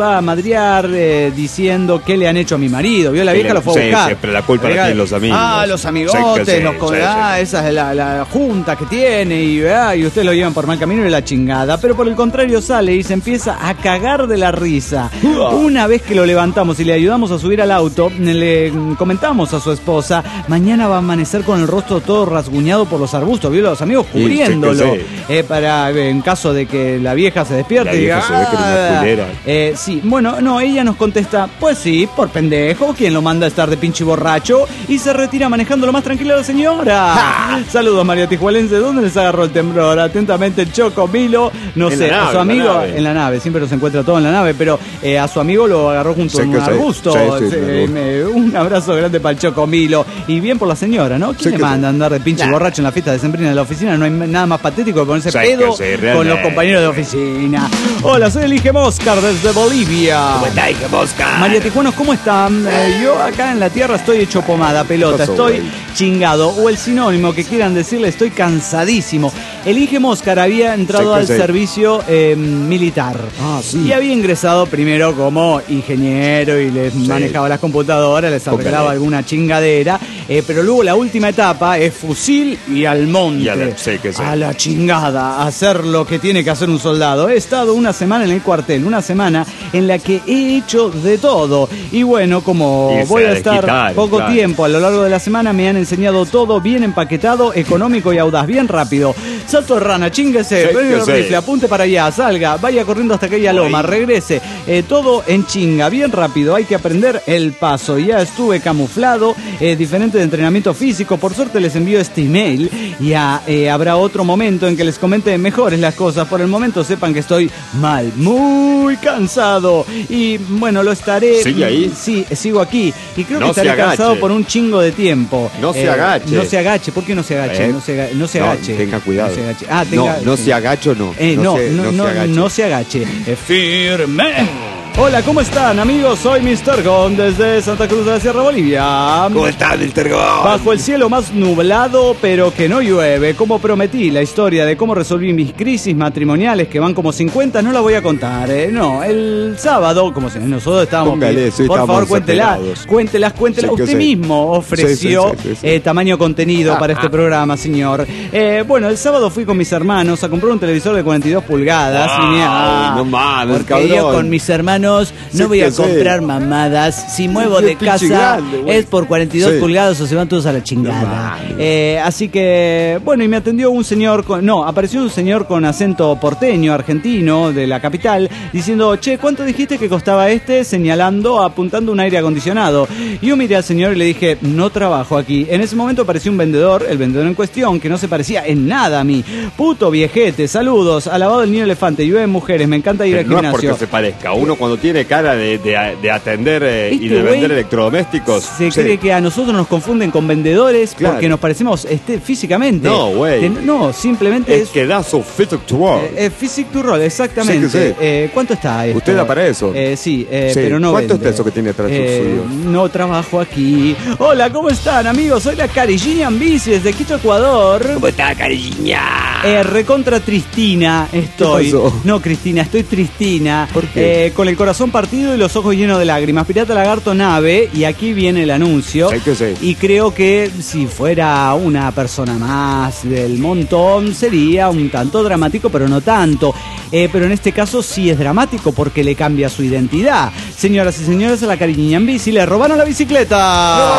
[SPEAKER 3] chatear eh, diciendo qué le han hecho a mi marido. Vio, la vieja lo fue a
[SPEAKER 5] sí,
[SPEAKER 3] buscar.
[SPEAKER 5] Siempre la culpa la tienen los amigos.
[SPEAKER 3] Ah, los amigotes,
[SPEAKER 5] sí, sí,
[SPEAKER 3] los
[SPEAKER 5] sí,
[SPEAKER 3] co-
[SPEAKER 5] sí,
[SPEAKER 3] ah,
[SPEAKER 5] sí.
[SPEAKER 3] esa es la, la junta que tiene y, ah, y ustedes lo llevan por mal camino y la chingada. Pero por el contrario sale y se empieza a cagar de la risa. Una vez que lo levantamos y le ayudamos a subir al auto, le comentamos a su esposa, mañana va a amanecer con el rostro todo rasguñado por los arbustos. Vio, los amigos cubriéndolo.
[SPEAKER 5] Sí, sí, sí.
[SPEAKER 3] Eh, para en caso de que la vieja se despierte
[SPEAKER 5] La
[SPEAKER 3] y diga,
[SPEAKER 5] vieja se ve que era una
[SPEAKER 3] "Ah".
[SPEAKER 5] culera.
[SPEAKER 3] Eh, sí, bueno, no, ella nos contesta, pues sí, por pendejo, ¿quién lo manda a estar de pinche borracho? Y se retira manejando lo más tranquila la señora. ¡Ja! Saludos, María Tijualense, ¿dónde les agarró el temblor? Atentamente el Choco Milo, no
[SPEAKER 5] En
[SPEAKER 3] sé,
[SPEAKER 5] la
[SPEAKER 3] a
[SPEAKER 5] nave,
[SPEAKER 3] su
[SPEAKER 5] en la
[SPEAKER 3] amigo,
[SPEAKER 5] nave.
[SPEAKER 3] en la nave, siempre nos encuentra todo en la nave, pero eh, a su amigo lo agarró junto
[SPEAKER 5] Sí,
[SPEAKER 3] a un
[SPEAKER 5] que sí.
[SPEAKER 3] arbusto.
[SPEAKER 5] Sí, sí,
[SPEAKER 3] Eh,
[SPEAKER 5] claro.
[SPEAKER 3] me- un abrazo grande para el Choco Milo. Y bien por la señora, ¿no? ¿Quién
[SPEAKER 5] Sí,
[SPEAKER 3] le
[SPEAKER 5] que
[SPEAKER 3] manda a
[SPEAKER 5] sí.
[SPEAKER 3] andar de pinche
[SPEAKER 5] Nah.
[SPEAKER 3] borracho en la fiesta de sembrina de la oficina? No hay nada más patético que ponerse
[SPEAKER 5] Sí,
[SPEAKER 3] pedo
[SPEAKER 5] que sí,
[SPEAKER 3] con
[SPEAKER 5] realmente.
[SPEAKER 3] los compañeros de oficina. Hola, soy Elige Moscar desde Bolivia.
[SPEAKER 4] ¿Cómo está, hija Mosca?
[SPEAKER 3] María Tijuanos, ¿cómo están? Eh, yo acá en la tierra estoy hecho pomada, pelota,
[SPEAKER 5] ¿Qué pasó,
[SPEAKER 3] estoy
[SPEAKER 5] güey?
[SPEAKER 3] chingado. O el sinónimo que quieran decirle, estoy cansadísimo. El Inge Moscar había entrado
[SPEAKER 5] Sí,
[SPEAKER 3] al
[SPEAKER 5] que sí.
[SPEAKER 3] servicio eh, militar.
[SPEAKER 5] Ah, sí.
[SPEAKER 3] Y había ingresado primero como ingeniero y les manejaba las computadoras, les arreglaba
[SPEAKER 5] Póngale.
[SPEAKER 3] alguna chingadera. eh, pero luego la última etapa es fusil y al monte.
[SPEAKER 5] Y a la- sí, que sí.
[SPEAKER 3] A la chingada, hacer lo que tiene que hacer un soldado. He estado una semana en el cuartel, una semana en la que he hecho de todo. Y bueno, como
[SPEAKER 5] Irse
[SPEAKER 3] voy a
[SPEAKER 5] a
[SPEAKER 3] estar
[SPEAKER 5] desquitar,
[SPEAKER 3] poco
[SPEAKER 5] claro.
[SPEAKER 3] tiempo a lo largo de la semana, me han enseñado todo bien empaquetado, económico y audaz, bien rápido. Salto de rana, chinguese,
[SPEAKER 5] Sí,
[SPEAKER 3] premio
[SPEAKER 5] que
[SPEAKER 3] el
[SPEAKER 5] sí.
[SPEAKER 3] rifle, apunte para allá, salga, vaya corriendo hasta aquella loma, regrese. Eh, todo en chinga, bien rápido, hay que aprender el paso. Ya estuve camuflado, eh, diferente de entrenamiento físico. Por suerte les envío este email. Ya eh, habrá otro momento en que les comente mejores las cosas. Por el momento sepan que estoy mal, muy cansado. Y bueno, lo estaré.
[SPEAKER 5] ¿Sigue ahí?
[SPEAKER 3] Sí, sigo aquí. Y creo
[SPEAKER 5] No
[SPEAKER 3] que estaré
[SPEAKER 5] se agache.
[SPEAKER 3] cansado por un chingo de tiempo.
[SPEAKER 5] No se agache.
[SPEAKER 3] No se agache. ¿Por qué no se agache?
[SPEAKER 5] Eh,
[SPEAKER 3] no se, aga- no se
[SPEAKER 5] no,
[SPEAKER 3] agache.
[SPEAKER 5] tenga cuidado.
[SPEAKER 3] No se agache. Ah, tenga,
[SPEAKER 5] No, no se agacho, no.
[SPEAKER 3] Eh, no,
[SPEAKER 5] No se-
[SPEAKER 3] no,
[SPEAKER 5] no se
[SPEAKER 3] no,
[SPEAKER 5] agache.
[SPEAKER 3] no se agache. Eh, firme. Hola, ¿cómo están, amigos? Soy mister Gon desde Santa Cruz de la Sierra, Bolivia.
[SPEAKER 4] ¿Cómo está, mister Gon?
[SPEAKER 3] Bajo el cielo más nublado, pero que no llueve. Como prometí, la historia de cómo resolví mis crisis matrimoniales, que van como cincuenta, no la voy a contar. ¿eh? No, el sábado, como si nosotros estábamos...
[SPEAKER 5] Póngale, sí,
[SPEAKER 3] por
[SPEAKER 5] estábamos
[SPEAKER 3] favor, cuéntela,
[SPEAKER 5] desesperados.
[SPEAKER 3] cuéntelas, cuéntelas.
[SPEAKER 5] Sí, que
[SPEAKER 3] Usted
[SPEAKER 5] sí.
[SPEAKER 3] mismo ofreció
[SPEAKER 5] Sí, sí, sí, sí, sí.
[SPEAKER 3] eh, tamaño contenido para este programa, señor. Eh, bueno, el sábado fui con mis hermanos a comprar un televisor de cuarenta y dos pulgadas.
[SPEAKER 5] Wow,
[SPEAKER 3] y mirá,
[SPEAKER 5] no mames,
[SPEAKER 3] porque yo
[SPEAKER 5] cabrón.
[SPEAKER 3] con mis hermanos no
[SPEAKER 5] Sí,
[SPEAKER 3] voy a
[SPEAKER 5] que sí.
[SPEAKER 3] comprar mamadas. Si muevo
[SPEAKER 5] Sí,
[SPEAKER 3] de
[SPEAKER 5] pinche
[SPEAKER 3] casa
[SPEAKER 5] grande, güey.
[SPEAKER 3] es por cuarenta y dos
[SPEAKER 5] Sí.
[SPEAKER 3] pulgadas o se van todos a la
[SPEAKER 5] No
[SPEAKER 3] chingada.
[SPEAKER 5] mames.
[SPEAKER 3] Eh, así que, bueno, y me atendió un señor, con, no, apareció un señor con acento porteño, argentino, de la capital, diciendo, che, ¿cuánto dijiste que costaba este? Señalando, apuntando un aire acondicionado. Y yo miré al señor y le dije, no trabajo aquí. En ese momento apareció un vendedor, el vendedor en cuestión, que no se parecía en nada a mí. Puto viejete, saludos, alabado el niño elefante, llueve mujeres, me encanta ir
[SPEAKER 5] Pero
[SPEAKER 3] al
[SPEAKER 5] no es
[SPEAKER 3] gimnasio.
[SPEAKER 5] porque se parezca. Uno cuando tiene cara de, de- de atender eh, y
[SPEAKER 3] Este
[SPEAKER 5] de vender
[SPEAKER 3] güey
[SPEAKER 5] electrodomésticos.
[SPEAKER 3] Se
[SPEAKER 5] sí.
[SPEAKER 3] cree que a nosotros nos confunden con vendedores
[SPEAKER 5] Claro.
[SPEAKER 3] porque nos parecemos este, físicamente.
[SPEAKER 5] No, güey.
[SPEAKER 3] Ten- No, simplemente
[SPEAKER 5] Es
[SPEAKER 3] es...
[SPEAKER 5] que da su fit to work.
[SPEAKER 3] Eh, eh, physic to roll, exactamente.
[SPEAKER 5] Sí, que sí.
[SPEAKER 3] Eh, ¿Cuánto está esto?
[SPEAKER 5] ¿Usted da para eso?
[SPEAKER 3] Eh, sí, eh,
[SPEAKER 5] Sí.
[SPEAKER 3] pero no
[SPEAKER 5] ¿Cuánto
[SPEAKER 3] vende.
[SPEAKER 5] está eso que tiene atrás
[SPEAKER 3] Eh,
[SPEAKER 5] suyo?
[SPEAKER 3] No trabajo aquí. Hola, ¿cómo están, amigos? Soy la Carillinian Bici desde Quito, Ecuador.
[SPEAKER 4] ¿Cómo está, cariña?
[SPEAKER 3] Eh, recontra tristina estoy.
[SPEAKER 5] ¿Qué pasó?
[SPEAKER 3] No, Cristina, estoy tristina.
[SPEAKER 5] ¿Por qué?
[SPEAKER 3] Eh, con el corazón partido y los ojos llenos de lágrimas. Pirata Lagarto Nave, y aquí viene el anuncio.
[SPEAKER 5] Sí que sí.
[SPEAKER 3] Y creo que si fuera una persona más del montón, sería un tanto dramático, pero no tanto. Eh, pero en este caso sí es dramático porque le cambia su identidad. Señoras y señores, a la Cariñiña en bici le robaron la bicicleta.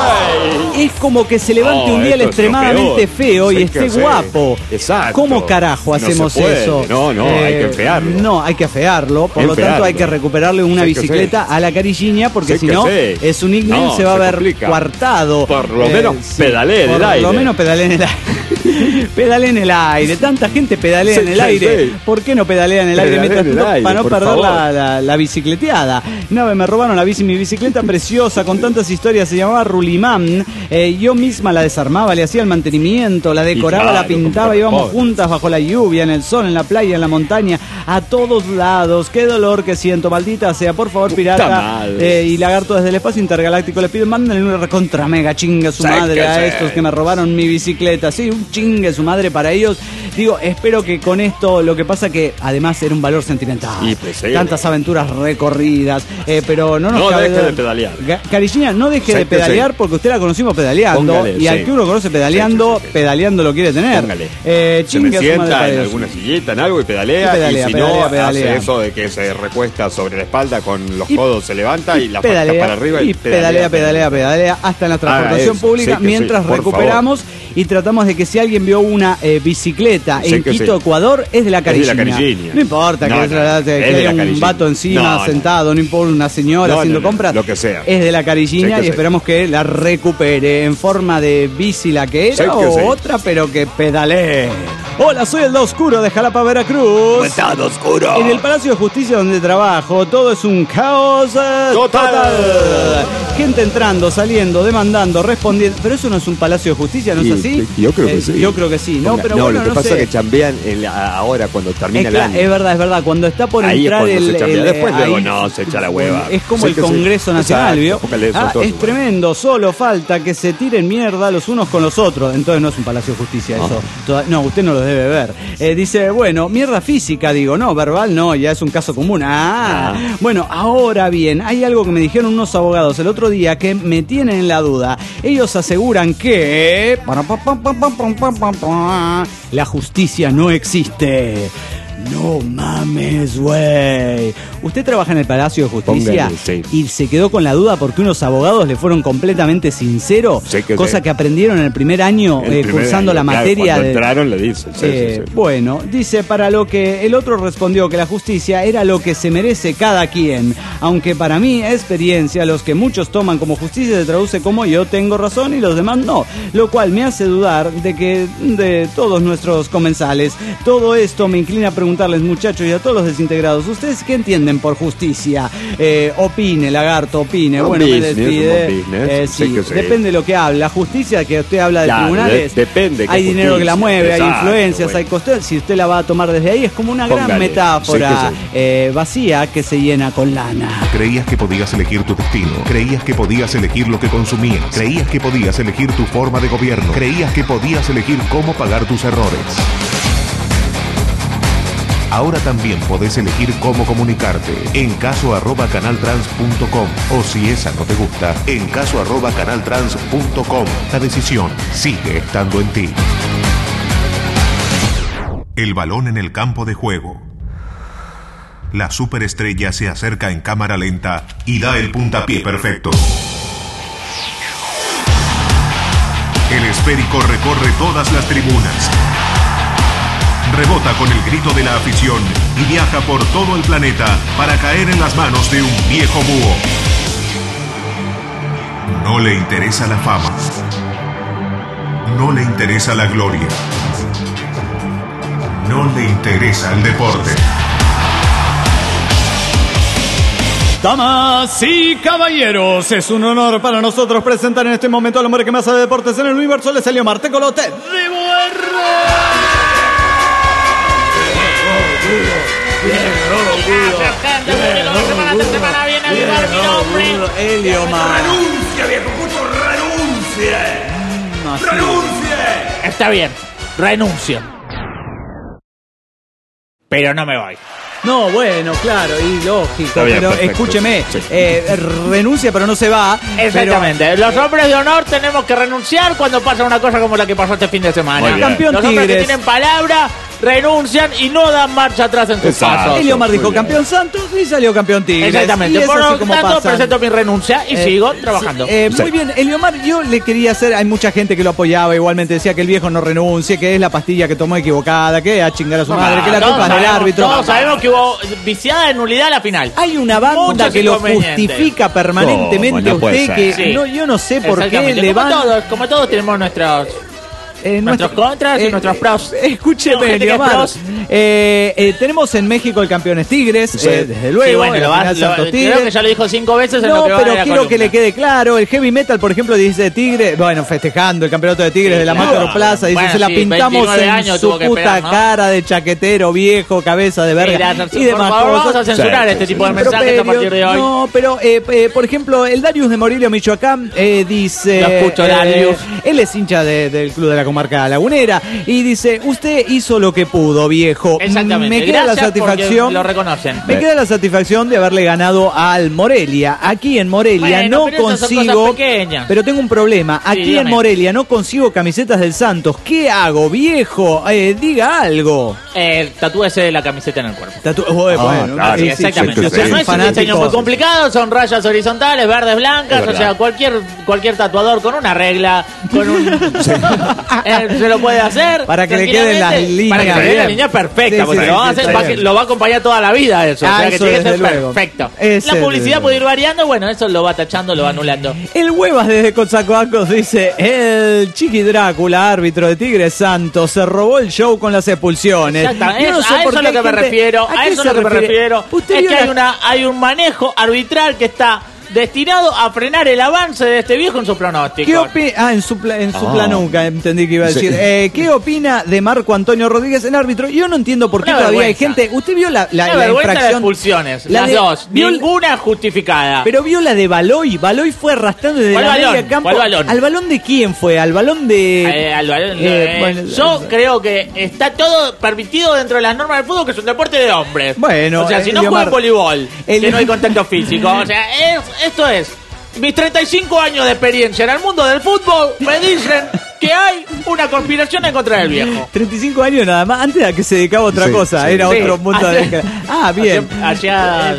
[SPEAKER 3] Es como que se levante
[SPEAKER 5] No,
[SPEAKER 3] un día el
[SPEAKER 5] esto es lo
[SPEAKER 3] extremadamente
[SPEAKER 5] peor.
[SPEAKER 3] feo y
[SPEAKER 5] Sí
[SPEAKER 3] esté
[SPEAKER 5] que sí.
[SPEAKER 3] guapo.
[SPEAKER 5] Exacto.
[SPEAKER 3] ¿Cómo carajo
[SPEAKER 5] No se
[SPEAKER 3] hacemos
[SPEAKER 5] puede.
[SPEAKER 3] eso? Eh,
[SPEAKER 5] No, no, hay que enfearlo.
[SPEAKER 3] No, hay que afearlo. Por lo tanto,
[SPEAKER 5] Enfearlo.
[SPEAKER 3] hay que recuperarle una
[SPEAKER 5] Sí que
[SPEAKER 3] bicicleta a la Cariñiña porque
[SPEAKER 5] Sí
[SPEAKER 3] si
[SPEAKER 5] que
[SPEAKER 3] no,
[SPEAKER 5] sí.
[SPEAKER 3] es un nickname,
[SPEAKER 5] No,
[SPEAKER 3] se va a
[SPEAKER 5] se
[SPEAKER 3] ver
[SPEAKER 5] complica.
[SPEAKER 3] coartado.
[SPEAKER 5] Por lo menos pedalee en el
[SPEAKER 3] Por
[SPEAKER 5] aire.
[SPEAKER 3] lo menos pedalea en el aire. Pedalea en el aire. Tanta gente pedalea
[SPEAKER 5] Sí,
[SPEAKER 3] en el
[SPEAKER 5] sí,
[SPEAKER 3] aire.
[SPEAKER 5] sí.
[SPEAKER 3] ¿Por qué no pedalea en el aire
[SPEAKER 5] Pedalea
[SPEAKER 3] mientras
[SPEAKER 5] en el
[SPEAKER 3] tanto,
[SPEAKER 5] aire,
[SPEAKER 3] para no
[SPEAKER 5] por
[SPEAKER 3] perder
[SPEAKER 5] favor.
[SPEAKER 3] la, la, la bicicleteada? No, me robaron la bici, mi bicicleta preciosa con tantas historias. Se llamaba Rulimán. Eh, yo misma la desarmaba, le hacía el mantenimiento, la decoraba,
[SPEAKER 5] claro,
[SPEAKER 3] la pintaba.
[SPEAKER 5] como
[SPEAKER 3] Íbamos
[SPEAKER 5] corresponde.
[SPEAKER 3] juntas bajo la lluvia, en el sol, en la playa, en la montaña, a todos lados. Qué dolor que siento, maldita sea. Por favor, pirata
[SPEAKER 5] madre.
[SPEAKER 3] eh, y lagarto desde el espacio intergaláctico, les pido, mándenle una recontra mega chinga a su
[SPEAKER 5] Sí,
[SPEAKER 3] madre
[SPEAKER 5] que
[SPEAKER 3] a
[SPEAKER 5] sí.
[SPEAKER 3] estos que me robaron mi bicicleta. Sí, un chingue su madre para ellos. Digo, espero que con esto, lo que pasa que además era un valor sentimental.
[SPEAKER 5] Y pues, sí,
[SPEAKER 3] tantas aventuras recorridas, eh, pero no nos
[SPEAKER 5] No
[SPEAKER 3] cabe
[SPEAKER 5] deje
[SPEAKER 3] duda.
[SPEAKER 5] de pedalear.
[SPEAKER 3] Cariñina, no deje
[SPEAKER 5] Sí,
[SPEAKER 3] de pedalear
[SPEAKER 5] sí.
[SPEAKER 3] porque usted la conocimos pedaleando.
[SPEAKER 5] Póngale,
[SPEAKER 3] y al
[SPEAKER 5] sí.
[SPEAKER 3] que uno conoce pedaleando,
[SPEAKER 5] Sí, sí, sí.
[SPEAKER 3] pedaleando lo quiere tener.
[SPEAKER 5] Póngale.
[SPEAKER 3] Eh,
[SPEAKER 5] Se me
[SPEAKER 3] chingue a su madre
[SPEAKER 5] sienta
[SPEAKER 3] para
[SPEAKER 5] en
[SPEAKER 3] ellos.
[SPEAKER 5] alguna sillita, en algo y pedalea.
[SPEAKER 3] Y pedalea,
[SPEAKER 5] y si
[SPEAKER 3] pedalea,
[SPEAKER 5] no,
[SPEAKER 3] pedalea.
[SPEAKER 5] hace eso de que se recuesta sobre la espalda con los
[SPEAKER 3] Y-
[SPEAKER 5] codos, se levanta y, la patas
[SPEAKER 3] pedalea,
[SPEAKER 5] para arriba.
[SPEAKER 3] y pedalea, pedalea, pedalea hasta en la transportación
[SPEAKER 5] eso,
[SPEAKER 3] pública,
[SPEAKER 5] sí que
[SPEAKER 3] mientras
[SPEAKER 5] sí, por
[SPEAKER 3] recuperamos y tratamos de que si alguien vio una eh, bicicleta
[SPEAKER 5] Sí
[SPEAKER 3] en
[SPEAKER 5] que
[SPEAKER 3] Quito,
[SPEAKER 5] sí.
[SPEAKER 3] Ecuador, es de la
[SPEAKER 5] Es de la
[SPEAKER 3] Cariñina.
[SPEAKER 5] Cariñina.
[SPEAKER 3] No importa
[SPEAKER 5] No,
[SPEAKER 3] que,
[SPEAKER 5] no,
[SPEAKER 3] es la- que
[SPEAKER 5] es de
[SPEAKER 3] haya
[SPEAKER 5] la
[SPEAKER 3] un
[SPEAKER 5] Cariñina.
[SPEAKER 3] vato encima,
[SPEAKER 5] No, no.
[SPEAKER 3] sentado, no importa una señora
[SPEAKER 5] No,
[SPEAKER 3] haciendo
[SPEAKER 5] no, no,
[SPEAKER 3] compras.
[SPEAKER 5] lo que sea.
[SPEAKER 3] Es de la Cariñina
[SPEAKER 5] Sí que
[SPEAKER 3] y
[SPEAKER 5] sí.
[SPEAKER 3] esperamos que la recupere en forma de bici la que era
[SPEAKER 5] Sí que
[SPEAKER 3] o
[SPEAKER 5] sí.
[SPEAKER 3] otra, pero que pedalee. Hola, soy el Do Oscuro de Jalapa, Veracruz.
[SPEAKER 4] Cuentado oscuro.
[SPEAKER 3] En el Palacio de Justicia donde trabajo, todo es un caos eh,
[SPEAKER 5] Total.
[SPEAKER 3] total. Gente entrando, saliendo, demandando, respondiendo. Pero eso no es un Palacio de Justicia, ¿no es
[SPEAKER 5] Y-
[SPEAKER 3] así?
[SPEAKER 5] yo creo que
[SPEAKER 3] Eh,
[SPEAKER 5] sí.
[SPEAKER 3] Yo creo que sí. No,
[SPEAKER 5] Ponga-
[SPEAKER 3] pero
[SPEAKER 5] no,
[SPEAKER 3] bueno,
[SPEAKER 5] lo que
[SPEAKER 3] no
[SPEAKER 5] pasa
[SPEAKER 3] sé.
[SPEAKER 5] es que chambean el- a- ahora cuando termina
[SPEAKER 3] Es,
[SPEAKER 5] el
[SPEAKER 3] cla-
[SPEAKER 5] año.
[SPEAKER 3] es verdad, es verdad. Cuando está por
[SPEAKER 5] Ahí es
[SPEAKER 3] entrar
[SPEAKER 5] cuando
[SPEAKER 3] el,
[SPEAKER 5] se chambea.
[SPEAKER 3] el-
[SPEAKER 5] Después luego
[SPEAKER 3] ahí-
[SPEAKER 5] no, se echa la hueva.
[SPEAKER 3] Es como
[SPEAKER 5] Sí
[SPEAKER 3] el
[SPEAKER 5] que sí.
[SPEAKER 3] Congreso Nacional,
[SPEAKER 5] Exacto,
[SPEAKER 3] ¿vio?
[SPEAKER 5] póngale eso
[SPEAKER 3] Ah,
[SPEAKER 5] todo
[SPEAKER 3] es
[SPEAKER 5] igual.
[SPEAKER 3] tremendo. Solo falta que se tiren mierda los unos con los otros. Entonces no es un Palacio de Justicia
[SPEAKER 5] Ah.
[SPEAKER 3] eso. Toda- no, usted no lo debe ver. Eh, dice, bueno, mierda física, digo. No, verbal no, ya es un caso común. Ah.
[SPEAKER 5] Ah.
[SPEAKER 3] Bueno, ahora bien, hay algo que me dijeron unos abogados el otro día que me tienen en la duda. Ellos aseguran que la justicia no existe. No mames, güey. Usted trabaja en el Palacio de Justicia
[SPEAKER 5] Póngale, sí.
[SPEAKER 3] y se quedó con la duda porque unos abogados le fueron completamente sinceros,
[SPEAKER 5] Sí que
[SPEAKER 3] cosa
[SPEAKER 5] sí.
[SPEAKER 3] que aprendieron en el primer año
[SPEAKER 5] El
[SPEAKER 3] eh,
[SPEAKER 5] primer
[SPEAKER 3] cursando
[SPEAKER 5] año,
[SPEAKER 3] la
[SPEAKER 5] claro,
[SPEAKER 3] materia
[SPEAKER 5] cuando
[SPEAKER 3] de...
[SPEAKER 5] entraron le dicen. Sí,
[SPEAKER 3] Eh,
[SPEAKER 5] sí, sí.
[SPEAKER 3] Bueno, dice, para lo que el otro respondió que la justicia era lo que se merece cada quien, aunque para mí experiencia, los que muchos toman como justicia se traduce como yo tengo razón y los demás no, lo cual me hace dudar de que de todos nuestros comensales. Todo esto me inclina a preguntarles, muchachos, y a todos los desintegrados, ¿ustedes qué entienden por justicia? Eh, opine, lagarto, opine.
[SPEAKER 5] Un
[SPEAKER 3] Bueno, me
[SPEAKER 5] business,
[SPEAKER 3] despide.
[SPEAKER 5] un business,
[SPEAKER 3] Eh,
[SPEAKER 5] sí
[SPEAKER 3] sí,
[SPEAKER 5] que sí.
[SPEAKER 3] depende de lo que habla. Justicia, que usted habla de
[SPEAKER 5] Claro,
[SPEAKER 3] tribunales,
[SPEAKER 5] de- depende qué
[SPEAKER 3] hay dinero que la
[SPEAKER 5] justicia.
[SPEAKER 3] mueve, hay
[SPEAKER 5] Exacto,
[SPEAKER 3] influencias,
[SPEAKER 5] bueno.
[SPEAKER 3] hay costes. Si usted la va a tomar desde ahí, es como una gran
[SPEAKER 5] Póngale,
[SPEAKER 3] metáfora
[SPEAKER 5] sí que sí.
[SPEAKER 3] eh, vacía que se llena con lana.
[SPEAKER 2] Creías que podías elegir tu destino. Creías que podías elegir lo que consumías. Creías que podías elegir tu forma de gobierno. Creías que podías elegir cómo pagar tus errores. Ahora también podés elegir cómo comunicarte en caso arroba canaltrans punto com o si esa no te gusta, en caso arroba canaltrans punto com. La decisión sigue estando en ti. El balón en el campo de juego. La superestrella se acerca en cámara lenta y da el puntapié perfecto. El esférico recorre todas las tribunas. Rebota con el grito de la afición y viaja por todo el planeta para caer en las manos de un viejo búho. No le interesa la fama. No le interesa la gloria. No le interesa el deporte.
[SPEAKER 3] Damas y caballeros, es un honor para nosotros presentar en este momento al hombre que más sabe de deportes en el universo, es Eliomar Tecolote de Eliomar.
[SPEAKER 4] ¡Renuncia, viejo puto! ¡Renuncie!
[SPEAKER 3] Así.
[SPEAKER 4] ¡Renuncie!
[SPEAKER 7] Está bien, renuncio. Pero no me voy.
[SPEAKER 3] No, bueno, claro, y lógico,
[SPEAKER 5] Está bien,
[SPEAKER 3] pero
[SPEAKER 5] perfecto.
[SPEAKER 3] escúcheme,
[SPEAKER 5] Sí.
[SPEAKER 3] eh, renuncia pero no se va.
[SPEAKER 7] Exactamente. Los hombres de honor tenemos que renunciar cuando pasa una cosa como la que pasó este fin de semana.
[SPEAKER 5] Muy bien.
[SPEAKER 3] Campeón
[SPEAKER 7] Los hombres que
[SPEAKER 3] Tigres.
[SPEAKER 7] tienen palabra renuncian y no dan marcha atrás en sus
[SPEAKER 5] Exacto.
[SPEAKER 7] pasos.
[SPEAKER 3] Eliomar
[SPEAKER 5] Muy
[SPEAKER 3] dijo
[SPEAKER 5] bien.
[SPEAKER 3] campeón Santos y salió campeón Tigres.
[SPEAKER 7] Exactamente.
[SPEAKER 3] Y es
[SPEAKER 7] Por
[SPEAKER 3] así
[SPEAKER 7] lo
[SPEAKER 3] como
[SPEAKER 7] tanto,
[SPEAKER 3] pasa.
[SPEAKER 7] presento mi renuncia y
[SPEAKER 3] Eh,
[SPEAKER 7] sigo
[SPEAKER 3] sí,
[SPEAKER 7] trabajando.
[SPEAKER 3] eh,
[SPEAKER 5] Sí.
[SPEAKER 3] Muy bien, Eliomar, yo le quería hacer, hay mucha gente que lo apoyaba, igualmente decía que el viejo no renuncie, que es la pastilla que tomó equivocada, que a chingar a su madre, que la
[SPEAKER 7] Todos
[SPEAKER 3] culpa es del
[SPEAKER 7] sabemos-
[SPEAKER 3] árbitro.
[SPEAKER 7] Todos sabemos que hubo viciada de nulidad a la final.
[SPEAKER 3] Hay una banda
[SPEAKER 7] Muchos
[SPEAKER 3] que lo
[SPEAKER 7] inconvenientes.
[SPEAKER 3] justifica permanentemente
[SPEAKER 5] ¿Cómo? No
[SPEAKER 3] a
[SPEAKER 5] puede
[SPEAKER 3] usted,
[SPEAKER 5] ser.
[SPEAKER 3] que
[SPEAKER 7] Sí.
[SPEAKER 3] no, yo no sé por qué
[SPEAKER 7] Exactamente.
[SPEAKER 3] le
[SPEAKER 7] Como
[SPEAKER 3] van...
[SPEAKER 7] todos, como todos tenemos nuestros...
[SPEAKER 3] Eh,
[SPEAKER 7] Nuestros
[SPEAKER 3] nuestro-
[SPEAKER 7] contras y nuestros pros.
[SPEAKER 3] Escúcheme,
[SPEAKER 7] No, gente que es
[SPEAKER 3] Eliomar.
[SPEAKER 7] pros.
[SPEAKER 3] Eh, eh, tenemos en México el campeón es Tigres,
[SPEAKER 5] Sí.
[SPEAKER 3] eh, desde luego.
[SPEAKER 7] Sí, bueno,
[SPEAKER 3] en
[SPEAKER 7] lo
[SPEAKER 3] la
[SPEAKER 7] vas,
[SPEAKER 3] final
[SPEAKER 7] lo-
[SPEAKER 3] Santos
[SPEAKER 7] creo
[SPEAKER 3] Tigres.
[SPEAKER 7] que ya lo dijo cinco veces en
[SPEAKER 3] No,
[SPEAKER 7] lo que va
[SPEAKER 3] pero
[SPEAKER 7] de la
[SPEAKER 3] quiero que
[SPEAKER 7] columna.
[SPEAKER 3] le quede claro. El heavy metal, por ejemplo, dice Tigre, bueno, festejando el campeonato de Tigres
[SPEAKER 7] Sí,
[SPEAKER 3] de la
[SPEAKER 7] claro.
[SPEAKER 3] Macro Plaza. Dice,
[SPEAKER 7] Bueno,
[SPEAKER 3] se la
[SPEAKER 7] sí,
[SPEAKER 3] pintamos
[SPEAKER 7] veintinueve
[SPEAKER 3] en
[SPEAKER 7] años
[SPEAKER 3] su
[SPEAKER 7] tuvo que
[SPEAKER 3] puta
[SPEAKER 7] esperar, ¿no?
[SPEAKER 3] cara de chaquetero, viejo, cabeza de verga.
[SPEAKER 7] Mira,
[SPEAKER 3] y demás
[SPEAKER 7] por favor,
[SPEAKER 3] cosas.
[SPEAKER 7] vamos a censurar
[SPEAKER 5] Sí,
[SPEAKER 7] este
[SPEAKER 5] sí,
[SPEAKER 7] tipo de
[SPEAKER 5] sí.
[SPEAKER 7] mensajes a partir de hoy.
[SPEAKER 3] No, pero, eh, eh, por ejemplo, el Darius de Morillo, Michoacán, eh, dice...
[SPEAKER 7] Lo escucho,
[SPEAKER 3] eh,
[SPEAKER 7] Darius.
[SPEAKER 3] él es hincha de- del Club de la comarca lagunera. Y dice, usted hizo lo que pudo, viejo.
[SPEAKER 7] Exactamente.
[SPEAKER 3] Me queda la
[SPEAKER 7] Gracias
[SPEAKER 3] satisfacción.
[SPEAKER 7] lo reconocen.
[SPEAKER 3] Me queda la satisfacción de haberle ganado al Morelia. Aquí en Morelia
[SPEAKER 7] Bueno,
[SPEAKER 3] no
[SPEAKER 7] pero esas son
[SPEAKER 3] consigo.
[SPEAKER 7] cosas pequeñas.
[SPEAKER 3] Pero tengo un problema. Aquí
[SPEAKER 7] dígame.
[SPEAKER 3] en Morelia no consigo camisetas del Santos. ¿Qué hago, viejo? Eh, diga algo.
[SPEAKER 7] Eh, tatúese la camiseta en el cuerpo.
[SPEAKER 3] Tatu- oh,
[SPEAKER 5] Ah,
[SPEAKER 3] bueno,
[SPEAKER 5] claro.
[SPEAKER 3] sí, sí,
[SPEAKER 7] Exactamente.
[SPEAKER 3] yo
[SPEAKER 7] O sea,
[SPEAKER 3] soy
[SPEAKER 7] no
[SPEAKER 3] un
[SPEAKER 7] es un diseño
[SPEAKER 3] fanático.
[SPEAKER 7] muy complicado, son rayas horizontales, verdes, blancas,
[SPEAKER 5] Es
[SPEAKER 7] o sea,
[SPEAKER 5] verdad.
[SPEAKER 7] cualquier cualquier tatuador con una regla, con un eh, se lo puede hacer
[SPEAKER 3] Para que le queden las
[SPEAKER 7] tranquilamente,
[SPEAKER 3] líneas
[SPEAKER 7] para que le queden las
[SPEAKER 3] bien.
[SPEAKER 7] líneas perfectas,
[SPEAKER 3] Sí,
[SPEAKER 7] porque
[SPEAKER 3] sí,
[SPEAKER 7] lo, va a
[SPEAKER 3] sí,
[SPEAKER 7] hacer,
[SPEAKER 3] está
[SPEAKER 7] va a-
[SPEAKER 3] bien.
[SPEAKER 7] lo va a acompañar toda la vida eso,
[SPEAKER 3] Ah,
[SPEAKER 7] o sea, que
[SPEAKER 3] eso
[SPEAKER 7] tiene que ser
[SPEAKER 3] desde luego.
[SPEAKER 7] perfecto.
[SPEAKER 3] Ese
[SPEAKER 7] La publicidad
[SPEAKER 3] desde
[SPEAKER 7] puede ir
[SPEAKER 3] luego.
[SPEAKER 7] variando, bueno, eso lo va tachando, lo va anulando.
[SPEAKER 3] El Huevas desde Coatzacoalcos dice, el Chiqui Drácula, árbitro de Tigres Santos, se robó el show con las expulsiones.
[SPEAKER 7] Exactamente,
[SPEAKER 3] Yo no
[SPEAKER 7] es-
[SPEAKER 3] sé
[SPEAKER 7] a
[SPEAKER 3] por
[SPEAKER 7] eso
[SPEAKER 3] qué
[SPEAKER 7] es lo que
[SPEAKER 3] hay
[SPEAKER 7] me
[SPEAKER 3] gente-
[SPEAKER 7] refiero,
[SPEAKER 3] ¿a
[SPEAKER 7] a
[SPEAKER 3] qué
[SPEAKER 7] eso
[SPEAKER 3] se
[SPEAKER 7] es lo que me
[SPEAKER 3] refiere?
[SPEAKER 7] refiero.
[SPEAKER 3] ¿Usted
[SPEAKER 7] Es
[SPEAKER 3] vio
[SPEAKER 7] que
[SPEAKER 3] la-
[SPEAKER 7] hay una hay un manejo arbitral que está destinado a frenar el avance de este viejo en su pronóstico.
[SPEAKER 3] ¿Qué opina? Ah, en su, pla- en su
[SPEAKER 5] Ah.
[SPEAKER 3] planuca, entendí que iba a decir.
[SPEAKER 5] Sí.
[SPEAKER 3] Eh, ¿Qué opina de Marco Antonio Rodríguez, el árbitro? Yo no entiendo por qué
[SPEAKER 7] Una
[SPEAKER 3] todavía hay
[SPEAKER 7] vergüenza.
[SPEAKER 3] gente. ¿Usted vio la, la,
[SPEAKER 7] Una
[SPEAKER 3] la
[SPEAKER 7] vergüenza de
[SPEAKER 3] infracción?
[SPEAKER 7] expulsiones,
[SPEAKER 3] La
[SPEAKER 7] las
[SPEAKER 3] de-
[SPEAKER 7] dos,
[SPEAKER 3] vio la-
[SPEAKER 7] ninguna justificada.
[SPEAKER 3] Pero vio la de Baloy. Baloy fue arrastrando desde
[SPEAKER 7] ¿Cuál
[SPEAKER 3] la
[SPEAKER 7] balón?
[SPEAKER 3] media campo.
[SPEAKER 7] ¿Cuál balón?
[SPEAKER 3] ¿Al balón de quién fue? ¿Al balón de...?
[SPEAKER 7] Eh, al balón,
[SPEAKER 3] Eh,
[SPEAKER 7] eh,
[SPEAKER 3] bueno,
[SPEAKER 7] yo
[SPEAKER 3] eh,
[SPEAKER 7] creo que está todo permitido dentro de las normas del fútbol, que es un deporte de hombres.
[SPEAKER 3] Bueno,
[SPEAKER 7] o sea, si
[SPEAKER 3] eh,
[SPEAKER 7] no
[SPEAKER 3] Leomar,
[SPEAKER 7] juega voleibol,
[SPEAKER 3] el-
[SPEAKER 7] que no hay contacto físico. O sea, es, esto es. Mis treinta y cinco años de experiencia en el mundo del fútbol me dicen que hay una conspiración en contra del viejo.
[SPEAKER 3] treinta y cinco años nada más, antes de que se dedicaba a otra
[SPEAKER 5] Sí,
[SPEAKER 3] cosa,
[SPEAKER 5] sí.
[SPEAKER 3] era
[SPEAKER 7] Sí,
[SPEAKER 3] otro punto
[SPEAKER 7] hacia-
[SPEAKER 3] de... Ah, bien.
[SPEAKER 7] Hacia.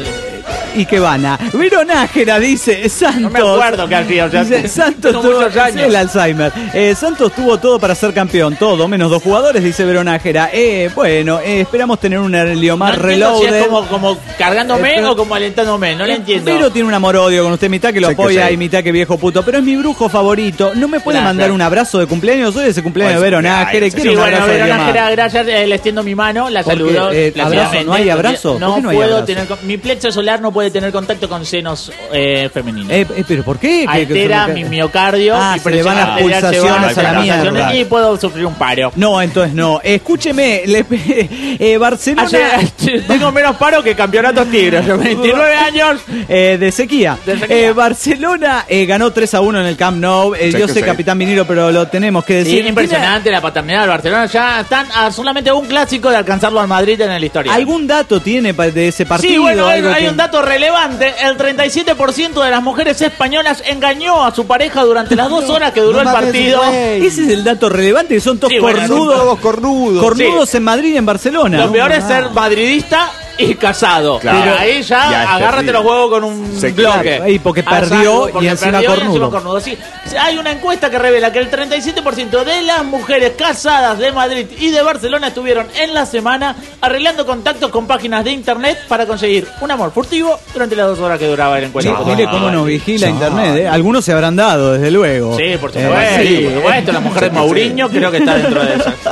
[SPEAKER 3] Y que van a... Verón Nájera dice, Santos...
[SPEAKER 7] No me acuerdo qué hacía, o sea,
[SPEAKER 3] dice, Santos
[SPEAKER 7] tengo
[SPEAKER 3] tuvo...
[SPEAKER 7] muchos años.
[SPEAKER 3] sí, el Alzheimer. Eh, Santos tuvo todo para ser campeón, todo, menos dos jugadores, dice Verón Nájera. Eh, bueno, eh, esperamos tener un Leomar
[SPEAKER 7] No entiendo si
[SPEAKER 3] reloaded.
[SPEAKER 7] es como, como cargándome
[SPEAKER 3] Eh, pero-
[SPEAKER 7] o como alentándome, no lo entiendo.
[SPEAKER 3] Pero tiene un amor-odio con usted, mitad que lo
[SPEAKER 5] Sí que
[SPEAKER 3] apoya
[SPEAKER 5] sí.
[SPEAKER 3] y mitad que viejo puto. Pero es mi brujo favorito. ¿No me puede
[SPEAKER 7] Gracias.
[SPEAKER 3] mandar un abrazo de cumpleaños? Hoy es el cumpleaños de
[SPEAKER 5] Pues,
[SPEAKER 3] Verón
[SPEAKER 5] ay,
[SPEAKER 3] Nájera.
[SPEAKER 5] sí,
[SPEAKER 3] Quiero
[SPEAKER 7] Sí,
[SPEAKER 3] un
[SPEAKER 7] bueno,
[SPEAKER 3] abrazo de
[SPEAKER 7] Verona
[SPEAKER 3] Leomar.
[SPEAKER 7] Nájera, gracias, eh, le extiendo mi mano, la
[SPEAKER 3] ¿Por qué?
[SPEAKER 7] saludo.
[SPEAKER 3] Eh,
[SPEAKER 7] plácidamente.
[SPEAKER 3] abrazo, ¿no hay abrazo?
[SPEAKER 7] No
[SPEAKER 3] ¿Por qué no hay
[SPEAKER 7] puedo
[SPEAKER 3] abrazo?
[SPEAKER 7] tener, con- mi plexa solar no puede tener contacto con senos eh, femeninos.
[SPEAKER 3] Eh, eh, ¿Pero por qué? ¿Qué- qué-
[SPEAKER 7] Altera
[SPEAKER 3] qué-
[SPEAKER 7] mi miocardio,
[SPEAKER 3] Ah,
[SPEAKER 7] mi
[SPEAKER 3] se le
[SPEAKER 7] presión
[SPEAKER 3] van las
[SPEAKER 7] arterial se va,
[SPEAKER 3] pulsaciones
[SPEAKER 5] a la
[SPEAKER 3] mierda.
[SPEAKER 7] y puedo sufrir un paro.
[SPEAKER 3] No, entonces no. Escúcheme, le, eh, Barcelona
[SPEAKER 7] Hace- tengo menos paro que campeonatos tigres. veintinueve años.
[SPEAKER 3] eh, de sequía.
[SPEAKER 7] De sequía.
[SPEAKER 3] Eh, Barcelona eh, ganó tres a uno en el Camp Nou. Eh,
[SPEAKER 5] Sí,
[SPEAKER 3] yo
[SPEAKER 5] que
[SPEAKER 3] sé,
[SPEAKER 5] sí.
[SPEAKER 3] Capitán Vinilo, pero lo tenemos que
[SPEAKER 7] Sí,
[SPEAKER 3] decir.
[SPEAKER 7] impresionante la paternidad del Barcelona. Ya están a solamente un clásico de alcanzarlo al Madrid en la historia.
[SPEAKER 3] ¿Tiene ¿Algún dato tiene pa- de ese partido?
[SPEAKER 7] Sí, bueno, hay,
[SPEAKER 3] Algo
[SPEAKER 7] hay
[SPEAKER 3] que-
[SPEAKER 7] un dato relevante. El treinta y siete por ciento de las mujeres españolas engañó a su pareja durante las dos horas que duró el partido.
[SPEAKER 3] Ese es el dato relevante, que son todos
[SPEAKER 7] Sí, bueno,
[SPEAKER 3] cornudos.
[SPEAKER 5] Todos cornudos.
[SPEAKER 3] Cornudos en Madrid y en Barcelona.
[SPEAKER 7] Lo peor es ser madridista y casado.
[SPEAKER 5] Claro.
[SPEAKER 7] Pero ahí ya,
[SPEAKER 5] Ya es
[SPEAKER 7] agárrate
[SPEAKER 5] terrible.
[SPEAKER 7] los huevos con un
[SPEAKER 5] Sí,
[SPEAKER 7] bloque.
[SPEAKER 3] claro. Y porque
[SPEAKER 7] Haz
[SPEAKER 3] perdió
[SPEAKER 7] algo, porque
[SPEAKER 3] y encima
[SPEAKER 7] perdió
[SPEAKER 3] cornudo.
[SPEAKER 7] cornudo. Sí. Hay una encuesta que revela que el treinta y siete por ciento de las mujeres casadas de Madrid y de Barcelona estuvieron en la semana arreglando contactos con páginas de internet para conseguir un amor furtivo durante las dos horas que duraba el encuentro.
[SPEAKER 3] Sí, mire cómo nos vigila internet, ¿eh? Algunos se habrán dado, desde luego.
[SPEAKER 7] Sí, por
[SPEAKER 3] Eh,
[SPEAKER 7] supuesto.
[SPEAKER 3] sí.
[SPEAKER 7] por supuesto. La mujer de Mourinho creo que está dentro de esas.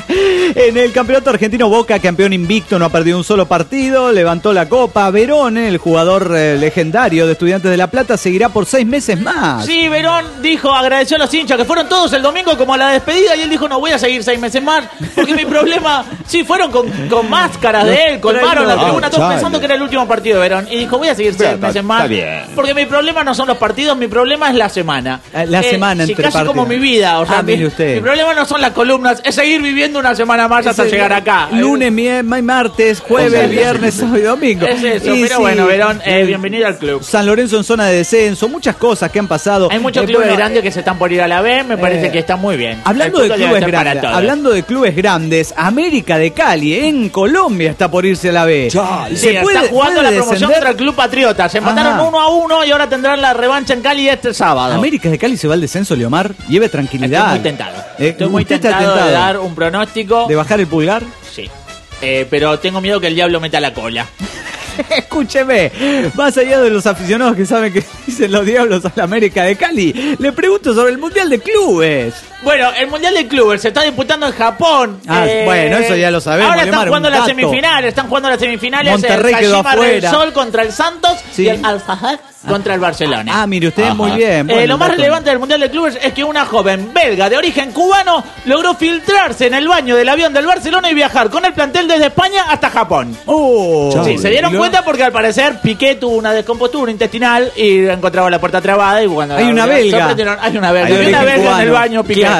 [SPEAKER 3] En el campeonato argentino, Boca, campeón invicto, no ha perdido un solo partido, levantó la copa. Verón, el jugador eh, legendario de Estudiantes de La Plata, seguirá por seis meses más.
[SPEAKER 7] Sí, Verón dijo, agradeció a los hinchas que fueron todos el domingo como a la despedida y él dijo, no voy a seguir seis meses más porque mi problema, sí, fueron con, con máscaras de él, colmaron la
[SPEAKER 5] Ah,
[SPEAKER 7] tribuna, todos
[SPEAKER 5] chale.
[SPEAKER 7] pensando que era el último partido de Verón y dijo, voy a seguir
[SPEAKER 5] Pero
[SPEAKER 7] seis
[SPEAKER 5] está-
[SPEAKER 7] meses más
[SPEAKER 5] está bien.
[SPEAKER 7] porque mi problema no son los partidos, mi problema es la semana.
[SPEAKER 3] Eh, la semana
[SPEAKER 7] sí,
[SPEAKER 3] entre
[SPEAKER 7] casi
[SPEAKER 3] partidos.
[SPEAKER 7] como mi vida, o sea,
[SPEAKER 3] Ah,
[SPEAKER 7] mi,
[SPEAKER 3] mire usted.
[SPEAKER 7] mi problema no son las columnas, es seguir viviendo una semana más hasta
[SPEAKER 3] Ese-
[SPEAKER 7] llegar acá.
[SPEAKER 3] Lunes, mi- ma- martes, jueves,
[SPEAKER 7] Exacto.
[SPEAKER 3] viernes, sábado y domingo.
[SPEAKER 7] Es eso,
[SPEAKER 3] Y
[SPEAKER 7] pero
[SPEAKER 3] sí,
[SPEAKER 7] bueno, Verón, eh,
[SPEAKER 3] eh,
[SPEAKER 7] bienvenido al club.
[SPEAKER 3] San Lorenzo en zona de descenso, muchas cosas que han pasado.
[SPEAKER 7] Hay muchos
[SPEAKER 3] Eh,
[SPEAKER 7] clubes
[SPEAKER 3] bueno,
[SPEAKER 7] grandes que se están por ir a la B, me parece
[SPEAKER 3] eh,
[SPEAKER 7] que está muy bien.
[SPEAKER 3] Hablando
[SPEAKER 7] El
[SPEAKER 3] de
[SPEAKER 7] fútbol debe
[SPEAKER 3] clubes
[SPEAKER 7] ser para
[SPEAKER 3] grandes,
[SPEAKER 7] todos.
[SPEAKER 3] hablando de clubes grandes, América de Cali en Colombia está por irse a la B.
[SPEAKER 5] Chale.
[SPEAKER 7] Sí, está jugando la promoción
[SPEAKER 3] descender?
[SPEAKER 7] contra el Club Patriota. Se empataron
[SPEAKER 3] Ajá.
[SPEAKER 7] uno a uno y ahora tendrán la revancha en Cali este sábado.
[SPEAKER 3] América de Cali se va al descenso, Leomar. Lleve tranquilidad.
[SPEAKER 7] Estoy muy tentado.
[SPEAKER 3] Eh,
[SPEAKER 7] Estoy muy
[SPEAKER 3] ¿usted está
[SPEAKER 7] tentado, de
[SPEAKER 3] tentado?
[SPEAKER 7] dar un pronóstico.
[SPEAKER 3] ¿De bajar el pulgar?
[SPEAKER 7] Sí. Eh, pero tengo miedo que el diablo meta la cola.
[SPEAKER 3] Escúcheme, más allá de los aficionados que saben que dicen los diablos a la América de Cali, le pregunto sobre el Mundial de Clubes.
[SPEAKER 7] Bueno, el Mundial de Clubes se está disputando en Japón.
[SPEAKER 3] Ah, bueno, eso ya lo sabemos,
[SPEAKER 7] Ahora están
[SPEAKER 3] Lemar,
[SPEAKER 7] jugando
[SPEAKER 3] un
[SPEAKER 7] las
[SPEAKER 3] dato.
[SPEAKER 7] semifinales. Están jugando las semifinales.
[SPEAKER 3] Monterrey
[SPEAKER 7] el
[SPEAKER 3] quedó
[SPEAKER 7] Kashima
[SPEAKER 3] afuera.
[SPEAKER 7] Real Sol contra el Santos
[SPEAKER 3] Sí.
[SPEAKER 7] y el Al-Fahd contra el Barcelona.
[SPEAKER 3] Ah, mire usted,
[SPEAKER 5] Ajá.
[SPEAKER 3] muy bien.
[SPEAKER 7] Eh,
[SPEAKER 3] Bueno,
[SPEAKER 7] lo más
[SPEAKER 3] dato.
[SPEAKER 7] relevante del Mundial de Clubes es que una joven belga de origen cubano logró filtrarse en el baño del avión del Barcelona y viajar con el plantel desde España hasta Japón.
[SPEAKER 3] Oh,
[SPEAKER 7] Sí, se dieron
[SPEAKER 3] ¿Y lo-
[SPEAKER 7] cuenta porque al parecer Piqué tuvo una descompostura intestinal y encontraba la puerta trabada y cuando
[SPEAKER 3] Hay una
[SPEAKER 7] abrió,
[SPEAKER 3] belga.
[SPEAKER 7] sorprendieron, hay una belga,
[SPEAKER 3] Hay
[SPEAKER 7] hay una
[SPEAKER 3] origen
[SPEAKER 7] belga en el
[SPEAKER 3] cubano.
[SPEAKER 7] baño Piqué.
[SPEAKER 3] Claro.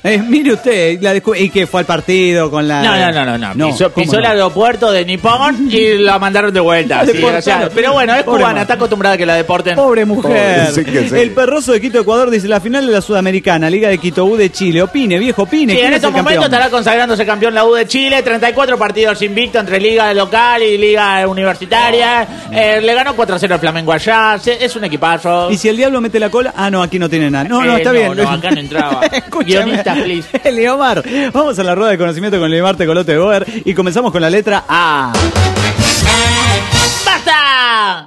[SPEAKER 3] Eh, mire usted, la descu- y que fue al partido con la...
[SPEAKER 7] No, no, no, no, no.
[SPEAKER 3] no
[SPEAKER 7] Pisó, pisó
[SPEAKER 3] no?
[SPEAKER 7] el aeropuerto de Nippon y la mandaron de vuelta. Sí, o sea, pero bueno, es
[SPEAKER 3] Pobre
[SPEAKER 7] cubana,
[SPEAKER 3] man.
[SPEAKER 7] está acostumbrada a que la deporten.
[SPEAKER 3] Pobre mujer.
[SPEAKER 5] Pobre, sí que sí.
[SPEAKER 3] El perroso de Quito, Ecuador, dice la final de la Sudamericana, Liga de Quito U de Chile. Opine, viejo, opine.
[SPEAKER 7] Sí,
[SPEAKER 3] ¿Quién
[SPEAKER 7] en
[SPEAKER 3] es
[SPEAKER 7] estos
[SPEAKER 3] el campeón?
[SPEAKER 7] momentos estará consagrándose campeón la U de Chile, treinta y cuatro partidos invicto entre liga local y liga universitaria. Eh, le ganó cuatro a cero al Flamengo allá, se- es un equipazo.
[SPEAKER 3] ¿Y si el diablo mete la cola? Ah, no, aquí no tiene nada. No, no,
[SPEAKER 7] Eh,
[SPEAKER 3] está
[SPEAKER 7] no,
[SPEAKER 3] bien.
[SPEAKER 7] no, acá no entraba.
[SPEAKER 3] Escúchame.
[SPEAKER 7] Guionista, please.
[SPEAKER 3] Eliomar, vamos a la rueda de conocimiento con Eliomar Tecolote de Boer y comenzamos con la letra A.
[SPEAKER 7] ¡Basta!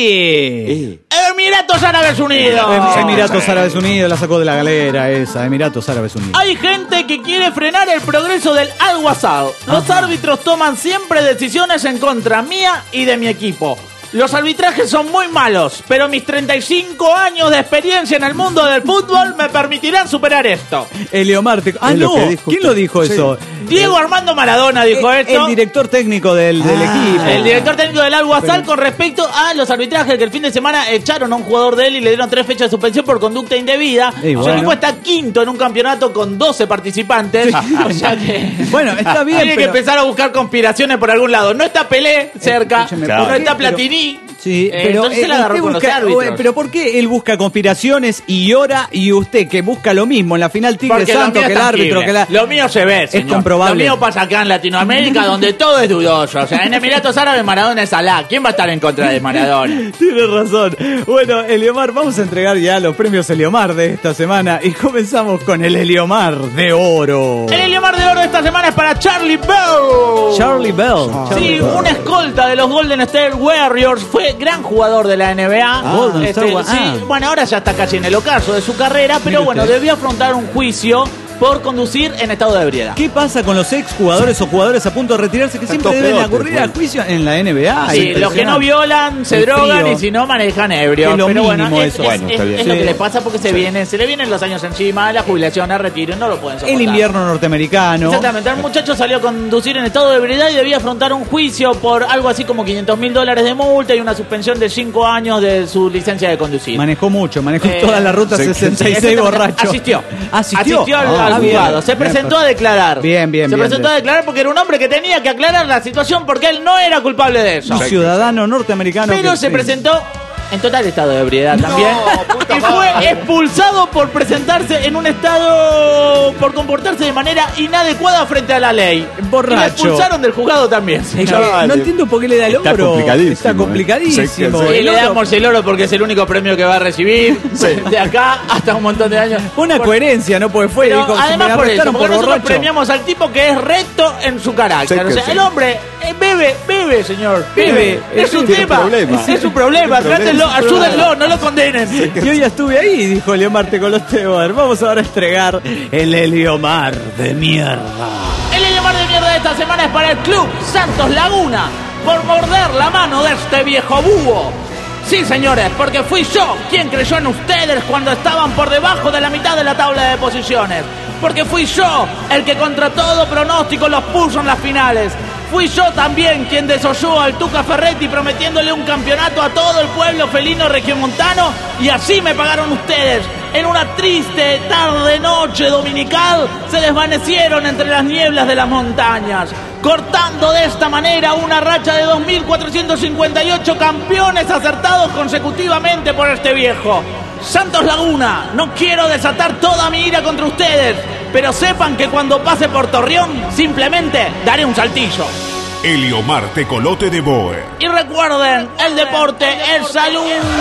[SPEAKER 3] Y...
[SPEAKER 7] Emiratos Árabes Unidos.
[SPEAKER 3] Em- Emiratos Árabes Unidos, la sacó de la galera esa, Emiratos Árabes Unidos.
[SPEAKER 7] Hay gente que quiere frenar el progreso del Al-Wassad. Los árbitros toman siempre decisiones en contra mía y de mi equipo. Los arbitrajes son muy malos, pero mis treinta y cinco años de experiencia en el mundo del fútbol me permitirán superar esto.
[SPEAKER 3] Eliomar Tec- Ah,
[SPEAKER 5] Es lo
[SPEAKER 3] no,
[SPEAKER 5] que dijo
[SPEAKER 3] ¿quién
[SPEAKER 5] usted.
[SPEAKER 3] lo dijo
[SPEAKER 5] Sí.
[SPEAKER 3] eso?
[SPEAKER 7] Diego Armando Maradona dijo
[SPEAKER 3] el,
[SPEAKER 7] esto.
[SPEAKER 3] el director técnico del, del
[SPEAKER 5] Ah.
[SPEAKER 3] equipo.
[SPEAKER 7] El director técnico del Al-Wassad con respecto a los arbitrajes que el fin de semana echaron a un jugador de él y le dieron tres fechas de suspensión por conducta indebida.
[SPEAKER 3] Y
[SPEAKER 7] Su
[SPEAKER 3] bueno.
[SPEAKER 7] equipo está quinto en un campeonato con doce participantes. O sea que
[SPEAKER 3] Bueno, está bien,
[SPEAKER 7] tiene que
[SPEAKER 3] pero-
[SPEAKER 7] empezar a buscar conspiraciones por algún lado. No está Pelé cerca,
[SPEAKER 3] Escúcheme,
[SPEAKER 7] no
[SPEAKER 3] ¿por qué?
[SPEAKER 7] está
[SPEAKER 3] Pero-
[SPEAKER 7] Platini.
[SPEAKER 3] Sí,
[SPEAKER 7] Eh,
[SPEAKER 3] pero
[SPEAKER 7] entonces se la
[SPEAKER 3] eh,
[SPEAKER 7] agarró
[SPEAKER 3] usted
[SPEAKER 7] con los
[SPEAKER 3] busca-
[SPEAKER 7] árbitros.
[SPEAKER 3] eh, pero ¿por qué él busca conspiraciones y ora y usted que busca lo mismo en la final Tigre
[SPEAKER 7] Porque lo
[SPEAKER 3] Santo
[SPEAKER 7] mío
[SPEAKER 3] que
[SPEAKER 7] es
[SPEAKER 3] el árbitro
[SPEAKER 7] tangible.
[SPEAKER 3] que la...
[SPEAKER 7] Lo mío se ve, señor.
[SPEAKER 3] comprobable.
[SPEAKER 7] Lo mío pasa acá en Latinoamérica, donde todo es dudoso. O sea, en Emiratos Árabes Maradona es Alá. ¿Quién va a estar en contra de Maradona?
[SPEAKER 3] Tiene razón. Bueno, Eliomar, vamos a entregar ya los premios Eliomar de esta semana y comenzamos con el Eliomar de Oro.
[SPEAKER 7] El Eliomar de Oro de esta semana es para Charlie Bell.
[SPEAKER 3] Charlie Bell. Charlie
[SPEAKER 7] Sí,
[SPEAKER 3] Bell.
[SPEAKER 7] una escolta de los Golden State Warriors, fue gran jugador de la N B A.
[SPEAKER 3] Golden State Wa-
[SPEAKER 7] sí,
[SPEAKER 3] ah.
[SPEAKER 7] bueno, ahora ya está casi en el ocaso de su carrera, pero
[SPEAKER 3] Mire
[SPEAKER 7] bueno,
[SPEAKER 3] usted.
[SPEAKER 7] debió afrontar un juicio por conducir en estado de ebriedad.
[SPEAKER 3] ¿Qué pasa con los ex jugadores o jugadores a punto de retirarse que siempre
[SPEAKER 5] Estos
[SPEAKER 3] deben
[SPEAKER 5] peotes,
[SPEAKER 3] ocurrir a
[SPEAKER 5] bueno.
[SPEAKER 3] juicio en la N B A?
[SPEAKER 7] Sí, los que no violan se
[SPEAKER 3] El
[SPEAKER 7] drogan
[SPEAKER 3] frío.
[SPEAKER 7] y si no manejan ebrios.
[SPEAKER 3] Es lo
[SPEAKER 7] Pero bueno,
[SPEAKER 3] mínimo
[SPEAKER 7] es,
[SPEAKER 3] eso.
[SPEAKER 7] es-
[SPEAKER 5] Bueno,
[SPEAKER 7] es-
[SPEAKER 5] está bien.
[SPEAKER 7] es lo
[SPEAKER 3] Sí.
[SPEAKER 7] que les pasa porque se vienen, se le vienen los años encima, la jubilación, el retiro y no lo pueden soportar.
[SPEAKER 3] El invierno norteamericano.
[SPEAKER 7] Exactamente, el muchacho salió a conducir en estado de ebriedad y debía afrontar un juicio por algo así como quinientos mil dólares de multa y una suspensión de cinco años de su licencia de conducir.
[SPEAKER 3] Manejó mucho, manejó
[SPEAKER 7] Eh,
[SPEAKER 3] toda la ruta
[SPEAKER 5] sí,
[SPEAKER 3] sesenta y seis
[SPEAKER 7] Exactamente,
[SPEAKER 3] borracho.
[SPEAKER 7] Asistió.
[SPEAKER 3] Asistió.
[SPEAKER 7] al,
[SPEAKER 3] Ah,
[SPEAKER 7] al
[SPEAKER 3] bien.
[SPEAKER 7] juzgado. Se
[SPEAKER 3] Bien,
[SPEAKER 7] presentó a
[SPEAKER 3] perfecto.
[SPEAKER 7] declarar.
[SPEAKER 3] Bien, bien,
[SPEAKER 7] Se
[SPEAKER 3] bien,
[SPEAKER 7] presentó
[SPEAKER 3] bien.
[SPEAKER 7] a declarar porque era un hombre que tenía que aclarar la situación porque él no era culpable de eso.
[SPEAKER 3] Un ciudadano norteamericano.
[SPEAKER 7] Pero
[SPEAKER 3] que-
[SPEAKER 7] se
[SPEAKER 3] sí.
[SPEAKER 7] presentó en total estado de ebriedad también.
[SPEAKER 5] puta
[SPEAKER 7] Y fue
[SPEAKER 5] madre.
[SPEAKER 7] expulsado por presentarse en un estado, por comportarse de manera inadecuada frente a la ley.
[SPEAKER 3] Borracho.
[SPEAKER 7] Y le expulsaron del juzgado también, señor.
[SPEAKER 5] Dale.
[SPEAKER 3] No entiendo por qué le da el
[SPEAKER 5] Está
[SPEAKER 3] oro.
[SPEAKER 5] complicadísimo,
[SPEAKER 3] Está
[SPEAKER 5] eh.
[SPEAKER 3] complicadísimo.
[SPEAKER 5] Sí, que sí.
[SPEAKER 7] Y
[SPEAKER 3] El
[SPEAKER 7] le
[SPEAKER 3] oro-
[SPEAKER 7] damos el oro porque es el único premio que va a recibir de acá hasta un montón de años.
[SPEAKER 3] Fue una
[SPEAKER 7] Por-
[SPEAKER 3] coherencia, ¿no? Porque fue.
[SPEAKER 7] Pero
[SPEAKER 3] dijo,
[SPEAKER 7] además
[SPEAKER 3] me
[SPEAKER 7] por eso,
[SPEAKER 3] arrestaron
[SPEAKER 7] porque
[SPEAKER 3] por
[SPEAKER 7] nosotros
[SPEAKER 3] borracho.
[SPEAKER 7] premiamos al tipo que es recto en su carácter.
[SPEAKER 5] Sí,
[SPEAKER 7] o
[SPEAKER 5] que
[SPEAKER 7] sea,
[SPEAKER 5] sí.
[SPEAKER 7] el hombre eh, bebe, bebe, señor, bebe.
[SPEAKER 3] Bebe.
[SPEAKER 7] Es su
[SPEAKER 5] Tiene
[SPEAKER 7] tema.
[SPEAKER 5] problema.
[SPEAKER 7] Es su problema.
[SPEAKER 5] Tiene
[SPEAKER 7] Trátenlo,
[SPEAKER 5] problema.
[SPEAKER 7] ayúdenlo, no lo condenen.
[SPEAKER 3] Yo ya estuve ahí, dijo Eliomar Tecolote. Vamos ahora a entregar el Eliomar de mierda.
[SPEAKER 7] El Eliomar de mierda de esta semana es para el Club Santos Laguna por morder la mano de este viejo búho. Sí, señores, porque fui yo quien creyó en ustedes cuando estaban por debajo de la mitad de la tabla de posiciones. Porque fui yo el que contra todo pronóstico los puso en las finales. Fui yo también quien desoyó al Tuca Ferretti prometiéndole un campeonato a todo el pueblo felino regiomontano y así me pagaron ustedes. En una triste tarde-noche dominical se desvanecieron entre las nieblas de las montañas, cortando de esta manera una racha de dos mil cuatrocientos cincuenta y ocho campeones acertados consecutivamente por este viejo. Santos Laguna, no quiero desatar toda mi ira contra ustedes, pero sepan que cuando pase por Torreón simplemente daré un saltillo.
[SPEAKER 2] Eliomar Tecolote de Boer.
[SPEAKER 7] Y recuerden, el deporte es salud.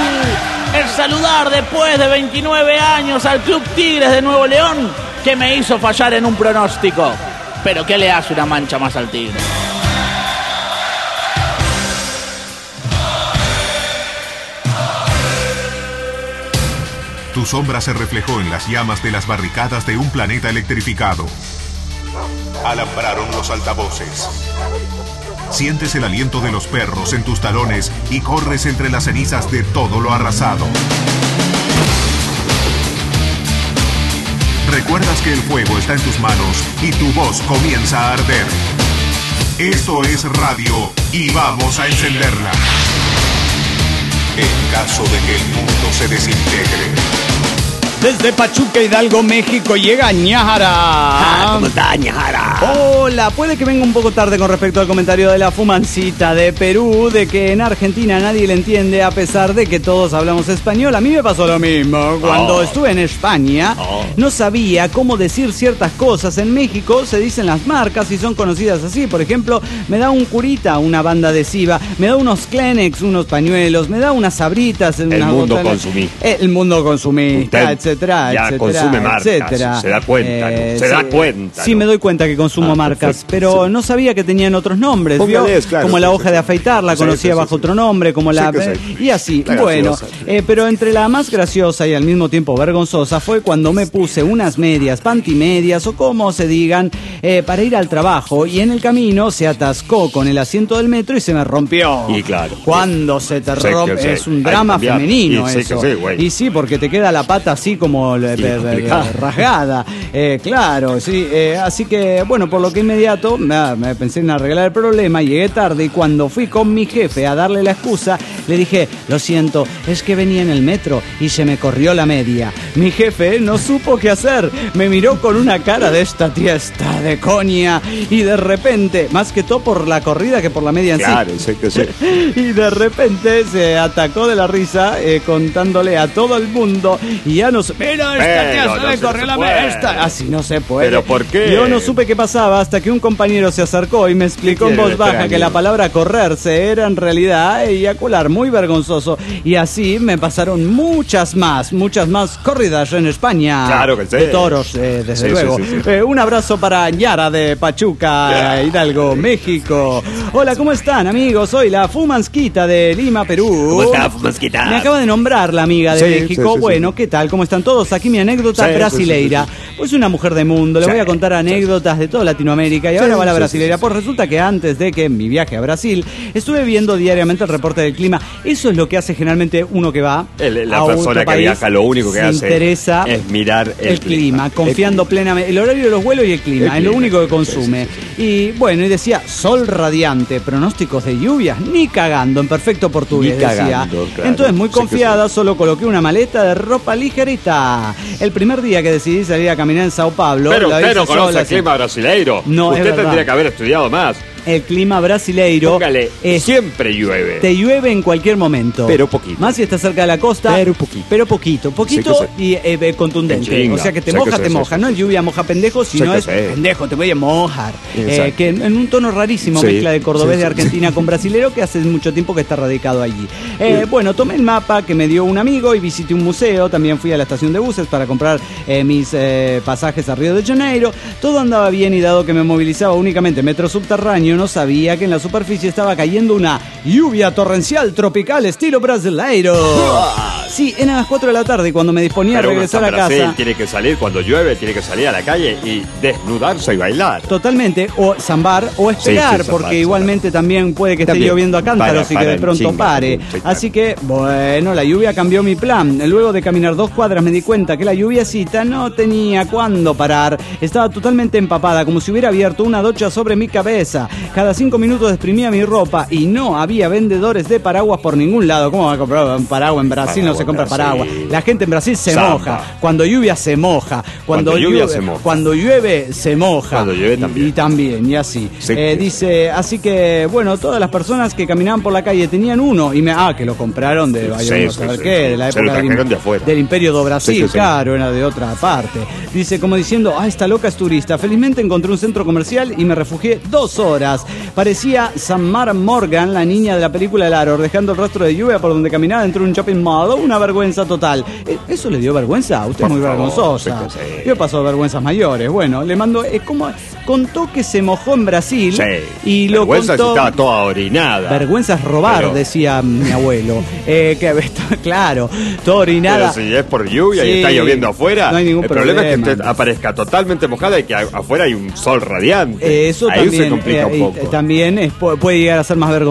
[SPEAKER 7] El saludar después de veintinueve años al Club Tigres de Nuevo León, que me hizo fallar en un pronóstico. Pero ¿qué le hace una mancha más al Tigre?
[SPEAKER 2] Tu sombra se reflejó en las llamas de las barricadas de un planeta electrificado. Alambraron los altavoces. Sientes el aliento de los perros en tus talones y corres entre las cenizas de todo lo arrasado. Recuerdas que el fuego está en tus manos y tu voz comienza a arder. Esto es radio y vamos a encenderla. En caso de que el mundo se desintegre,
[SPEAKER 3] Desde Pachuca, Hidalgo, México, llega Ñajara.
[SPEAKER 4] Ah, ¿cómo está, Ñajara?
[SPEAKER 3] Hola, puede que venga un poco tarde con respecto al comentario de la fumancita de Perú, de que en Argentina nadie le entiende a pesar de que todos hablamos español. A mí me pasó lo mismo. Cuando
[SPEAKER 4] Oh.
[SPEAKER 3] estuve en España,
[SPEAKER 4] Oh.
[SPEAKER 3] no sabía cómo decir ciertas cosas. En México se dicen las marcas y son conocidas así. Por ejemplo, me da un curita, una banda adhesiva, me da unos Kleenex, unos pañuelos, me da unas sabritas.
[SPEAKER 5] El
[SPEAKER 3] unas
[SPEAKER 5] mundo
[SPEAKER 3] botanas.
[SPEAKER 5] consumista.
[SPEAKER 3] El mundo consumista,
[SPEAKER 5] Usted
[SPEAKER 3] etcétera,
[SPEAKER 5] ya
[SPEAKER 3] etcétera,
[SPEAKER 5] consume marcas,
[SPEAKER 3] etcétera.
[SPEAKER 5] se da cuenta, ¿no? Se da cuenta,
[SPEAKER 3] Sí,
[SPEAKER 5] ¿no?
[SPEAKER 3] me doy cuenta que consumo
[SPEAKER 5] Ah,
[SPEAKER 3] marcas,
[SPEAKER 5] perfecto,
[SPEAKER 3] pero
[SPEAKER 5] sí.
[SPEAKER 3] no sabía que tenían otros nombres, ¿vio?
[SPEAKER 5] Póngales, claro,
[SPEAKER 3] como
[SPEAKER 5] sí,
[SPEAKER 3] la
[SPEAKER 5] sí,
[SPEAKER 3] hoja
[SPEAKER 5] sí.
[SPEAKER 3] de afeitar, la
[SPEAKER 5] Sí,
[SPEAKER 3] conocía
[SPEAKER 5] sí, sí,
[SPEAKER 3] bajo
[SPEAKER 5] sí.
[SPEAKER 3] otro nombre, como
[SPEAKER 5] Sí,
[SPEAKER 3] la...
[SPEAKER 5] que sí.
[SPEAKER 3] Y así,
[SPEAKER 5] La
[SPEAKER 3] bueno,
[SPEAKER 5] gaseosa.
[SPEAKER 3] eh, pero entre la más graciosa y al mismo tiempo vergonzosa fue cuando me puse unas medias, pantimedias o como se digan, eh, para ir al trabajo y en el camino se atascó con el asiento del metro y se me rompió.
[SPEAKER 5] Y claro.
[SPEAKER 3] Cuando se te
[SPEAKER 5] Sí, que
[SPEAKER 3] rompe,
[SPEAKER 5] sí.
[SPEAKER 3] es un
[SPEAKER 5] Hay que
[SPEAKER 3] drama
[SPEAKER 5] cambiar.
[SPEAKER 3] femenino
[SPEAKER 5] Y sí,
[SPEAKER 3] eso.
[SPEAKER 5] que sí, güey.
[SPEAKER 3] Y sí, porque te queda la pata así como eh,
[SPEAKER 5] Y
[SPEAKER 3] eh,
[SPEAKER 5] complicado.
[SPEAKER 3] rasgada. Eh, claro, sí. eh, así que, bueno, por lo que inmediato me, me pensé en arreglar el problema, llegué tarde y cuando fui con mi jefe a darle la excusa, le dije, lo siento, es que venía en el metro y se me corrió la media. Mi jefe no supo qué hacer, me miró con una cara de esta tiesta de coña y de repente, más que todo por la corrida que por la media en sí.
[SPEAKER 5] Claro, sí que sí.
[SPEAKER 3] Y de repente se atacó de la risa eh, contándole a todo el mundo y ya no sé, mira, esta
[SPEAKER 5] Pero
[SPEAKER 3] tía se
[SPEAKER 5] no
[SPEAKER 3] le
[SPEAKER 5] se
[SPEAKER 3] corrió la
[SPEAKER 5] puede.
[SPEAKER 3] media, esta. Así no se puede.
[SPEAKER 5] ¿Pero por qué?
[SPEAKER 3] Yo no supe qué pasaba hasta que un compañero se acercó y me explicó en
[SPEAKER 5] ¿Qué
[SPEAKER 3] voz
[SPEAKER 5] quiere
[SPEAKER 3] baja
[SPEAKER 5] extraño?
[SPEAKER 3] que la palabra correrse era en realidad eyacular, muy vergonzoso. Y así me pasaron muchas más, muchas más corridas en España.
[SPEAKER 5] Claro que sí.
[SPEAKER 3] De toros, eh, desde
[SPEAKER 5] Sí,
[SPEAKER 3] luego.
[SPEAKER 5] sí, sí, sí.
[SPEAKER 3] Eh, un abrazo para Yara de Pachuca,
[SPEAKER 5] Ya.
[SPEAKER 3] Hidalgo, México. Hola, ¿cómo están, amigos? Soy la Fumansquita de Lima, Perú.
[SPEAKER 4] ¿Cómo está, Fumansquita?
[SPEAKER 3] Me acaba de nombrar la amiga de
[SPEAKER 5] Sí,
[SPEAKER 3] México.
[SPEAKER 5] sí, sí,
[SPEAKER 3] bueno,
[SPEAKER 5] sí.
[SPEAKER 3] ¿qué tal? ¿Cómo están todos? Aquí mi anécdota
[SPEAKER 5] Sí, sí,
[SPEAKER 3] brasileira.
[SPEAKER 5] sí, sí,
[SPEAKER 3] Pues una mujer de mundo. Le
[SPEAKER 5] Sí,
[SPEAKER 3] voy a contar anécdotas de toda Latinoamérica y
[SPEAKER 5] Sí,
[SPEAKER 3] ahora va la
[SPEAKER 5] sí,
[SPEAKER 3] brasileira.
[SPEAKER 5] sí, sí,
[SPEAKER 3] Pues resulta que antes de que mi viaje a Brasil estuve viendo diariamente el reporte del clima. Eso es lo que hace generalmente uno que va
[SPEAKER 5] El- la
[SPEAKER 3] a
[SPEAKER 5] persona
[SPEAKER 3] otro
[SPEAKER 5] que
[SPEAKER 3] país,
[SPEAKER 5] viaja lo único que
[SPEAKER 3] se
[SPEAKER 5] hace
[SPEAKER 3] interesa
[SPEAKER 5] es mirar el,
[SPEAKER 3] el clima, confiando
[SPEAKER 5] El-
[SPEAKER 3] plenamente. El horario de los vuelos y el clima,
[SPEAKER 5] El
[SPEAKER 3] es lo
[SPEAKER 5] clima,
[SPEAKER 3] único que
[SPEAKER 5] sí,
[SPEAKER 3] consume.
[SPEAKER 5] sí, sí,
[SPEAKER 3] Y bueno, y decía sol radiante, pronósticos de lluvias, ni cagando, en perfecto portugués,
[SPEAKER 5] Ni
[SPEAKER 3] decía.
[SPEAKER 5] cagando, claro.
[SPEAKER 3] Entonces, muy
[SPEAKER 5] Sí que
[SPEAKER 3] confiada, solo coloqué una maleta de ropa ligerita. El primer día que decidí salir a caminar en Sao Paulo,
[SPEAKER 5] Pero
[SPEAKER 3] la
[SPEAKER 5] usted
[SPEAKER 3] hice
[SPEAKER 5] no conoce
[SPEAKER 3] sola,
[SPEAKER 5] el clima brasileiro.
[SPEAKER 3] No, es
[SPEAKER 5] usted
[SPEAKER 3] verdad.
[SPEAKER 5] tendría que haber estudiado más.
[SPEAKER 3] El clima brasileiro
[SPEAKER 5] Póngale,
[SPEAKER 3] es
[SPEAKER 5] siempre llueve.
[SPEAKER 3] te llueve en cualquier momento.
[SPEAKER 5] Pero poquito.
[SPEAKER 3] Más si estás cerca de la costa.
[SPEAKER 5] Pero poquito.
[SPEAKER 3] Pero poquito. Poquito
[SPEAKER 5] Sí que
[SPEAKER 3] y eh, eh, contundente.
[SPEAKER 5] Chinga.
[SPEAKER 3] O sea que te
[SPEAKER 5] Sí que
[SPEAKER 3] moja,
[SPEAKER 5] sí,
[SPEAKER 3] te
[SPEAKER 5] sí,
[SPEAKER 3] moja.
[SPEAKER 5] sí,
[SPEAKER 3] No
[SPEAKER 5] sí.
[SPEAKER 3] es lluvia moja pendejo, sino
[SPEAKER 5] que
[SPEAKER 3] es
[SPEAKER 5] sí.
[SPEAKER 3] pendejo, te voy a mojar. Eh,
[SPEAKER 5] Exacto.
[SPEAKER 3] que en, en un tono rarísimo,
[SPEAKER 5] Sí.
[SPEAKER 3] mezcla de cordobés
[SPEAKER 5] Sí,
[SPEAKER 3] de
[SPEAKER 5] sí,
[SPEAKER 3] Argentina con brasilero que hace mucho tiempo que está radicado allí. Eh, bueno, tomé el mapa que me dio un amigo y visité un museo. También fui a la estación de buses para comprar eh, mis eh, pasajes a Río de Janeiro. Todo andaba bien y dado que me movilizaba únicamente metro subterráneo, no sabía que en la superficie estaba cayendo una lluvia torrencial tropical estilo brasileiro. Sí, eran las cuatro de la tarde y cuando me disponía
[SPEAKER 5] Pero
[SPEAKER 3] a
[SPEAKER 5] uno
[SPEAKER 3] regresar
[SPEAKER 5] está
[SPEAKER 3] a
[SPEAKER 5] en Brasil,
[SPEAKER 3] casa...
[SPEAKER 5] tiene que salir cuando llueve, tiene que salir a la calle y desnudarse y bailar.
[SPEAKER 3] Totalmente, o zambar o esperar,
[SPEAKER 5] Sí, sí,
[SPEAKER 3] porque
[SPEAKER 5] zambar,
[SPEAKER 3] igualmente también puede que esté
[SPEAKER 5] También.
[SPEAKER 3] lloviendo a cántaros
[SPEAKER 5] Para,
[SPEAKER 3] y que
[SPEAKER 5] para
[SPEAKER 3] de
[SPEAKER 5] en
[SPEAKER 3] pronto
[SPEAKER 5] chinga
[SPEAKER 3] pare.
[SPEAKER 5] también, sí, claro.
[SPEAKER 3] Así que, bueno, la lluvia cambió mi plan. Luego de caminar dos cuadras me di cuenta que la lluviacita no tenía cuándo parar. Estaba totalmente empapada, como si hubiera abierto una ducha sobre mi cabeza. Cada cinco minutos exprimía mi ropa y no había vendedores de paraguas por ningún lado. ¿Cómo va a comprar un paraguas en Brasil? No
[SPEAKER 5] Paraguas
[SPEAKER 3] se compra
[SPEAKER 5] en Brasil.
[SPEAKER 3] paraguas. La gente en Brasil se
[SPEAKER 5] Samba.
[SPEAKER 3] moja. Cuando lluvia se moja. Cuando,
[SPEAKER 5] Cuando lluvia
[SPEAKER 3] llueve,
[SPEAKER 5] se moja.
[SPEAKER 3] Cuando llueve se moja.
[SPEAKER 5] Cuando llueve
[SPEAKER 3] Y-
[SPEAKER 5] también.
[SPEAKER 3] Y, también, y así.
[SPEAKER 5] Sí.
[SPEAKER 3] Eh, dice, así que, bueno, todas las personas que caminaban por la calle tenían uno. Y me, ah, que lo compraron de, vaya
[SPEAKER 5] Sí,
[SPEAKER 3] uno a
[SPEAKER 5] sí,
[SPEAKER 3] saber
[SPEAKER 5] sí,
[SPEAKER 3] qué,
[SPEAKER 5] sí.
[SPEAKER 3] de la
[SPEAKER 5] Se lo
[SPEAKER 3] época del,
[SPEAKER 5] trajeron de afuera.
[SPEAKER 3] del Imperio do Brasil,
[SPEAKER 5] Sí, sí, sí.
[SPEAKER 3] claro, era de otra parte. Dice, como diciendo, ah, esta loca es turista. Felizmente encontré un centro comercial y me refugié dos horas. Parecía Samara Morgan, la niña de la película El Aro, dejando el rastro de lluvia por donde caminaba dentro de un shopping mall. Una vergüenza total. Eh, ¿Eso le dio vergüenza? Usted
[SPEAKER 5] Por
[SPEAKER 3] es muy
[SPEAKER 5] favor,
[SPEAKER 3] vergonzosa.
[SPEAKER 5] sí, sí.
[SPEAKER 3] Yo paso vergüenzas mayores. Bueno, le mando, es como, contó que se mojó en Brasil
[SPEAKER 5] Sí.
[SPEAKER 3] y lo
[SPEAKER 5] Vergüenza si
[SPEAKER 3] contó...
[SPEAKER 5] estaba toda orinada.
[SPEAKER 3] Vergüenza es robar,
[SPEAKER 5] Pero-
[SPEAKER 3] decía mi abuelo. Eh, que, claro, toda orinada.
[SPEAKER 5] Pero si es por lluvia
[SPEAKER 3] Sí,
[SPEAKER 5] y está lloviendo afuera,
[SPEAKER 3] no hay ningún
[SPEAKER 5] el problema, es que
[SPEAKER 3] problema.
[SPEAKER 5] usted aparezca totalmente mojada y que a- afuera hay un sol radiante.
[SPEAKER 3] Eh, eso
[SPEAKER 5] Ahí
[SPEAKER 3] también,
[SPEAKER 5] se complica
[SPEAKER 3] eh,
[SPEAKER 5] un
[SPEAKER 3] y
[SPEAKER 5] poco.
[SPEAKER 3] también es- pu- puede llegar a ser más vergonzoso.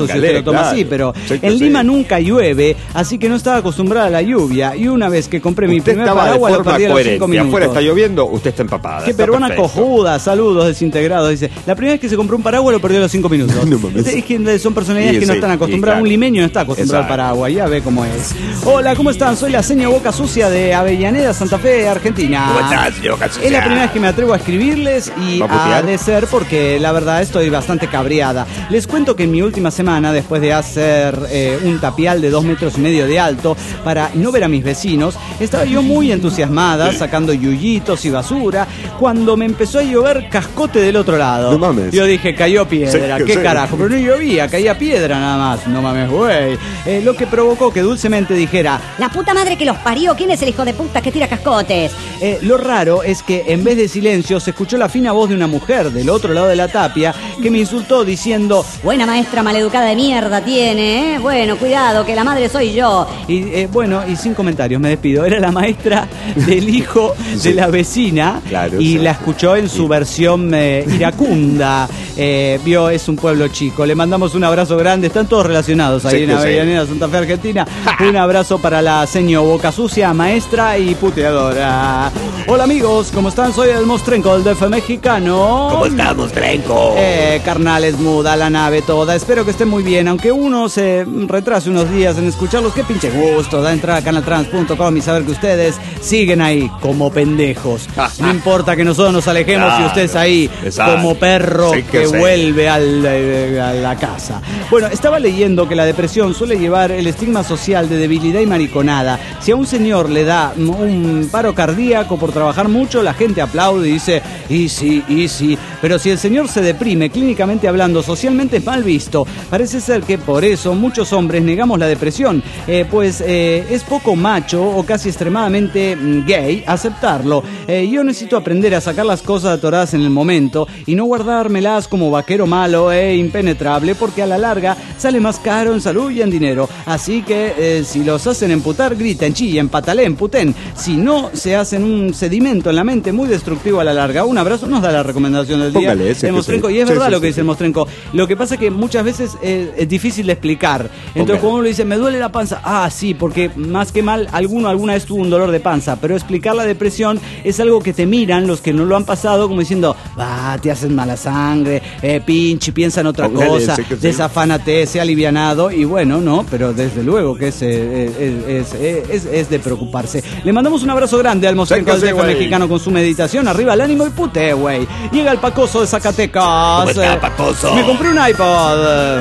[SPEAKER 3] si usted lo toma
[SPEAKER 5] claro.
[SPEAKER 3] así, pero
[SPEAKER 5] Sí,
[SPEAKER 3] en
[SPEAKER 5] sí.
[SPEAKER 3] Lima nunca llueve, así que no estaba acostumbrada a la lluvia. Y una vez que compré mi
[SPEAKER 5] Usted
[SPEAKER 3] primer
[SPEAKER 5] estaba de
[SPEAKER 3] paraguas lo
[SPEAKER 5] forma
[SPEAKER 3] perdí a los cinco
[SPEAKER 5] coherente.
[SPEAKER 3] minutos.
[SPEAKER 5] Afuera está lloviendo, usted está empapada.
[SPEAKER 3] Qué
[SPEAKER 5] está
[SPEAKER 3] peruana
[SPEAKER 5] perfecto.
[SPEAKER 3] cojuda, saludos desintegrados. Dice, la primera vez que se compró un paraguas lo perdió a los cinco minutos.
[SPEAKER 5] No mames.
[SPEAKER 3] Es que son personalidades
[SPEAKER 5] Sí,
[SPEAKER 3] que no
[SPEAKER 5] sí,
[SPEAKER 3] están acostumbradas.
[SPEAKER 5] sí, claro.
[SPEAKER 3] Un limeño no está acostumbrado
[SPEAKER 5] Exacto.
[SPEAKER 3] al paraguas, ya ve cómo es. Hola, ¿cómo están? Soy la seño Boca Sucia de Avellaneda, Santa Fe, Argentina.
[SPEAKER 4] ¿Cómo estás, señor Boca Sucia?
[SPEAKER 3] Es la primera vez que me atrevo a escribirles y
[SPEAKER 5] ¿Va a
[SPEAKER 3] a
[SPEAKER 5] putear?
[SPEAKER 3] de ser porque la verdad estoy bastante cabreada. Les cuento que en mi última semana, después de hacer eh, un tapial de dos metros y medio de alto para no ver a mis vecinos, estaba yo muy entusiasmada sacando yuyitos y basura cuando me empezó a llover cascote del otro lado.
[SPEAKER 5] No mames.
[SPEAKER 3] Yo dije, cayó piedra,
[SPEAKER 5] Sí,
[SPEAKER 3] qué
[SPEAKER 5] sí.
[SPEAKER 3] carajo, pero no llovía, caía piedra nada más. No mames, güey. Eh, lo que provocó que dulcemente dijera,
[SPEAKER 8] La puta madre que los parió, ¿quién es el hijo de puta que tira cascotes?
[SPEAKER 3] Eh, lo raro es que en vez de silencio se escuchó la fina voz de una mujer del otro lado de la tapia que me insultó diciendo,
[SPEAKER 8] Buena maestra maleducada de mierda tiene, ¿eh? Bueno, cuidado, que la madre soy yo.
[SPEAKER 3] y eh, bueno, y sin comentarios, me despido. Era la maestra del hijo de la vecina
[SPEAKER 5] Claro,
[SPEAKER 3] y
[SPEAKER 5] sí.
[SPEAKER 3] la escuchó en su versión eh, iracunda. Eh, vio, es un pueblo chico. Le mandamos un abrazo grande. Están todos relacionados ahí
[SPEAKER 5] Sí,
[SPEAKER 3] en
[SPEAKER 5] que sí.
[SPEAKER 3] Avellaneda, Santa Fe, Argentina. Un abrazo para la seño Boca Sucia, maestra y puteadora. Hola amigos, ¿cómo están? Soy el Mostrenco del D F mexicano.
[SPEAKER 4] ¿Cómo estamos, Trenco?
[SPEAKER 3] Eh, carnales, muda la nave toda. Espero que estén muy bien, aunque uno se retrase unos días en escucharlos. Qué pinche gusto da entrar a canaltrans punto com y saber que ustedes siguen ahí como pendejos. No importa que nosotros nos alejemos y
[SPEAKER 5] Claro,
[SPEAKER 3] ustedes ahí
[SPEAKER 5] exacto.
[SPEAKER 3] como perro
[SPEAKER 5] Sí que
[SPEAKER 3] que
[SPEAKER 5] sí.
[SPEAKER 3] vuelve al, eh, a la casa. Bueno, estaba leyendo que la depresión suele llevar el estigma social de debilidad y mariconada. Si a un señor le da un paro cardíaco por trabajar mucho, la gente aplaude y dice, y sí, y sí. Pero si el señor se deprime, clínicamente hablando, socialmente es mal visto. Parece ser que por eso muchos hombres negamos la depresión, eh, pues eh, es poco macho o casi extremadamente mm, gay aceptarlo. Eh, yo necesito aprender a sacar las cosas atoradas en el momento y no guardármelas como vaquero malo e impenetrable, porque a la larga sale más caro en salud y en dinero. Así que eh, si los hacen emputar, griten, chillen, patalen, puten. Si no, se hacen un sedimento en la mente muy destructivo a la larga. Un abrazo, nos da la recomendación del día.
[SPEAKER 5] Póngale ese
[SPEAKER 3] el
[SPEAKER 5] que
[SPEAKER 3] Mostrenco.
[SPEAKER 5] sí.
[SPEAKER 3] Y es
[SPEAKER 5] Sí,
[SPEAKER 3] verdad
[SPEAKER 5] sí,
[SPEAKER 3] lo que
[SPEAKER 5] sí,
[SPEAKER 3] dice
[SPEAKER 5] sí.
[SPEAKER 3] el Mostrenco. Lo que pasa es que muchas veces eh, es difícil de explicar. Entonces
[SPEAKER 5] Póngale.
[SPEAKER 3] cuando uno le dice, me duele la panza, ah, sí, porque más que mal, alguno alguna vez tuvo un dolor de panza. Pero explicar la depresión es algo que te miran los que no lo han pasado como diciendo, va, te haces mala sangre, eh, pinche, piensa en otra
[SPEAKER 5] Póngale
[SPEAKER 3] cosa,
[SPEAKER 5] ese que sí.
[SPEAKER 3] desafánate, sea alivianado. Y bueno, no, pero desde luego que es, eh, es, es, es, es de preocuparse. Le mandamos un abrazo grande al Mostrenco
[SPEAKER 5] Sí que
[SPEAKER 3] del
[SPEAKER 5] sí,
[SPEAKER 3] D F
[SPEAKER 5] güey.
[SPEAKER 3] mexicano con su meditación. Arriba el ánimo y pute, güey. Llega el Pacoso de Zacatecas.
[SPEAKER 4] ¿Cómo está,
[SPEAKER 3] Eh,
[SPEAKER 4] Pacoso?
[SPEAKER 3] Me compré un iPod.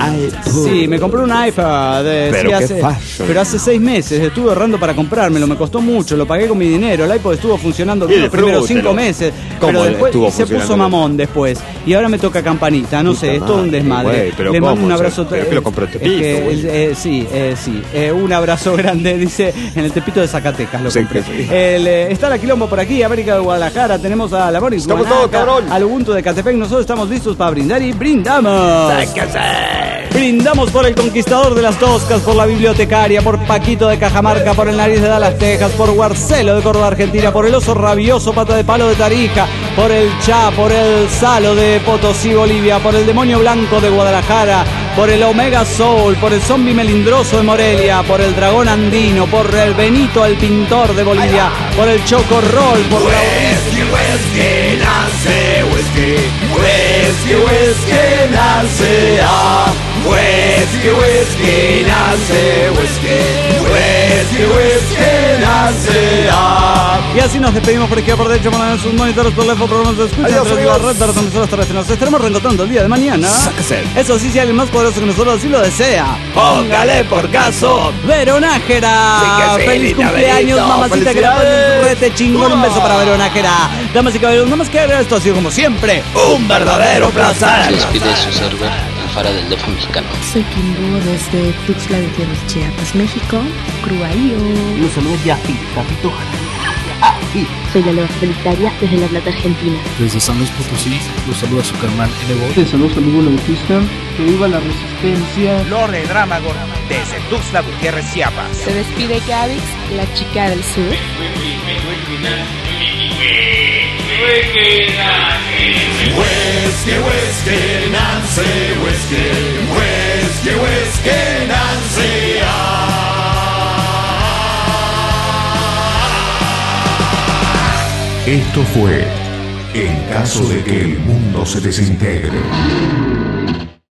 [SPEAKER 3] Sí, me compré un iPad. eh,
[SPEAKER 5] Pero
[SPEAKER 3] sí,
[SPEAKER 5] qué
[SPEAKER 3] hace,
[SPEAKER 5] fashion.
[SPEAKER 3] pero hace seis meses estuve ahorrando para comprármelo. Me costó mucho, lo pagué con mi dinero. El iPod estuvo funcionando bien
[SPEAKER 5] Y
[SPEAKER 3] los primeros
[SPEAKER 5] disfrútelo.
[SPEAKER 3] cinco meses.
[SPEAKER 5] ¿Cómo
[SPEAKER 3] Pero después
[SPEAKER 5] estuvo
[SPEAKER 3] y se puso
[SPEAKER 5] funcionando
[SPEAKER 3] mamón después. Y ahora me toca campanita. No
[SPEAKER 5] Puta
[SPEAKER 3] sé, es todo un
[SPEAKER 5] madre,
[SPEAKER 3] desmadre.
[SPEAKER 5] güey, pero
[SPEAKER 3] Le mando
[SPEAKER 5] ¿cómo?
[SPEAKER 3] un
[SPEAKER 5] O sea,
[SPEAKER 3] abrazo.
[SPEAKER 5] pero es que lo compró en
[SPEAKER 3] es
[SPEAKER 5] Tepito,
[SPEAKER 3] que,
[SPEAKER 5] güey.
[SPEAKER 3] eh, sí, eh, sí. Eh, un abrazo grande, dice, en el Tepito de Zacatecas lo
[SPEAKER 5] Sí,
[SPEAKER 3] compré.
[SPEAKER 5] que sí.
[SPEAKER 3] El, eh, está la Quilombo por aquí, América de Guadalajara. Tenemos a la Boris
[SPEAKER 5] Estamos
[SPEAKER 3] Guanaca,
[SPEAKER 5] todos, cabrón.
[SPEAKER 3] al Ubuntu de Catepec. Nosotros estamos listos para brindar y brindamos.
[SPEAKER 4] ¡Sáquese!
[SPEAKER 3] Brindamos por el Conquistador de las Toscas, por la Bibliotecaria, por Paquito de Cajamarca, por el Nariz de Dallas, Texas, por Guarcelo de Córdoba, Argentina, por el Oso Rabioso, Pata de Palo de Tarija, por el Cha, por el Salo de Potosí, Bolivia, por el Demonio Blanco de Guadalajara, por el Omega Soul, por el Zombie Melindroso de Morelia, por el Dragón Andino, por el Benito el Pintor de Bolivia, por el Choco Roll, por la...
[SPEAKER 4] Whisky, whisky, nace whisky. Whisky, whisky, nace ah. Whisky, whisky, nace whisky. Whisky, whisky, nace ah.
[SPEAKER 3] Y así nos despedimos por izquierda, por derecha, por la sus monitores, por lejos, programas de escucha,
[SPEAKER 5] Adiós,
[SPEAKER 3] entre la
[SPEAKER 5] amigos.
[SPEAKER 3] red de las emisoras terrestres. Nos estaremos reencontrando el día de mañana.
[SPEAKER 5] Sáquese.
[SPEAKER 3] Eso sí, si alguien más poderoso que nosotros así lo desea.
[SPEAKER 4] Póngale por caso.
[SPEAKER 3] Veronájera.
[SPEAKER 4] Sí que sí,
[SPEAKER 3] Feliz
[SPEAKER 4] linda
[SPEAKER 3] cumpleaños,
[SPEAKER 4] Benito.
[SPEAKER 3] mamacita, que la pases
[SPEAKER 5] Felicidades.
[SPEAKER 3] rete chingón. Un beso para Veronájera. Damas y caballeros, nada más que agregar, esto ha sido como siempre.
[SPEAKER 4] Un verdadero placer.
[SPEAKER 9] Despide su server, Alfara del D F mexicano.
[SPEAKER 10] Soy Kimbo desde Tuxtla Gutiérrez, Chiapas, México. Cruaío.
[SPEAKER 7] Los saludos de Afi, Capito.
[SPEAKER 10] Soy la nueva solitaria desde La Plata, Argentina.
[SPEAKER 11] Desde San Luis Potosí, los saluda su carnal Evo.
[SPEAKER 12] Te saludos amigo Bautista, que viva la resistencia.
[SPEAKER 13] Lore Dramagor desde Tuxtla Gutiérrez, Chiapas.
[SPEAKER 10] Se despide Gavix, la chica del sur.
[SPEAKER 4] Whisky, whisky, Nancy, whisky, whisky.
[SPEAKER 2] Esto fue En caso de que el mundo se desintegre.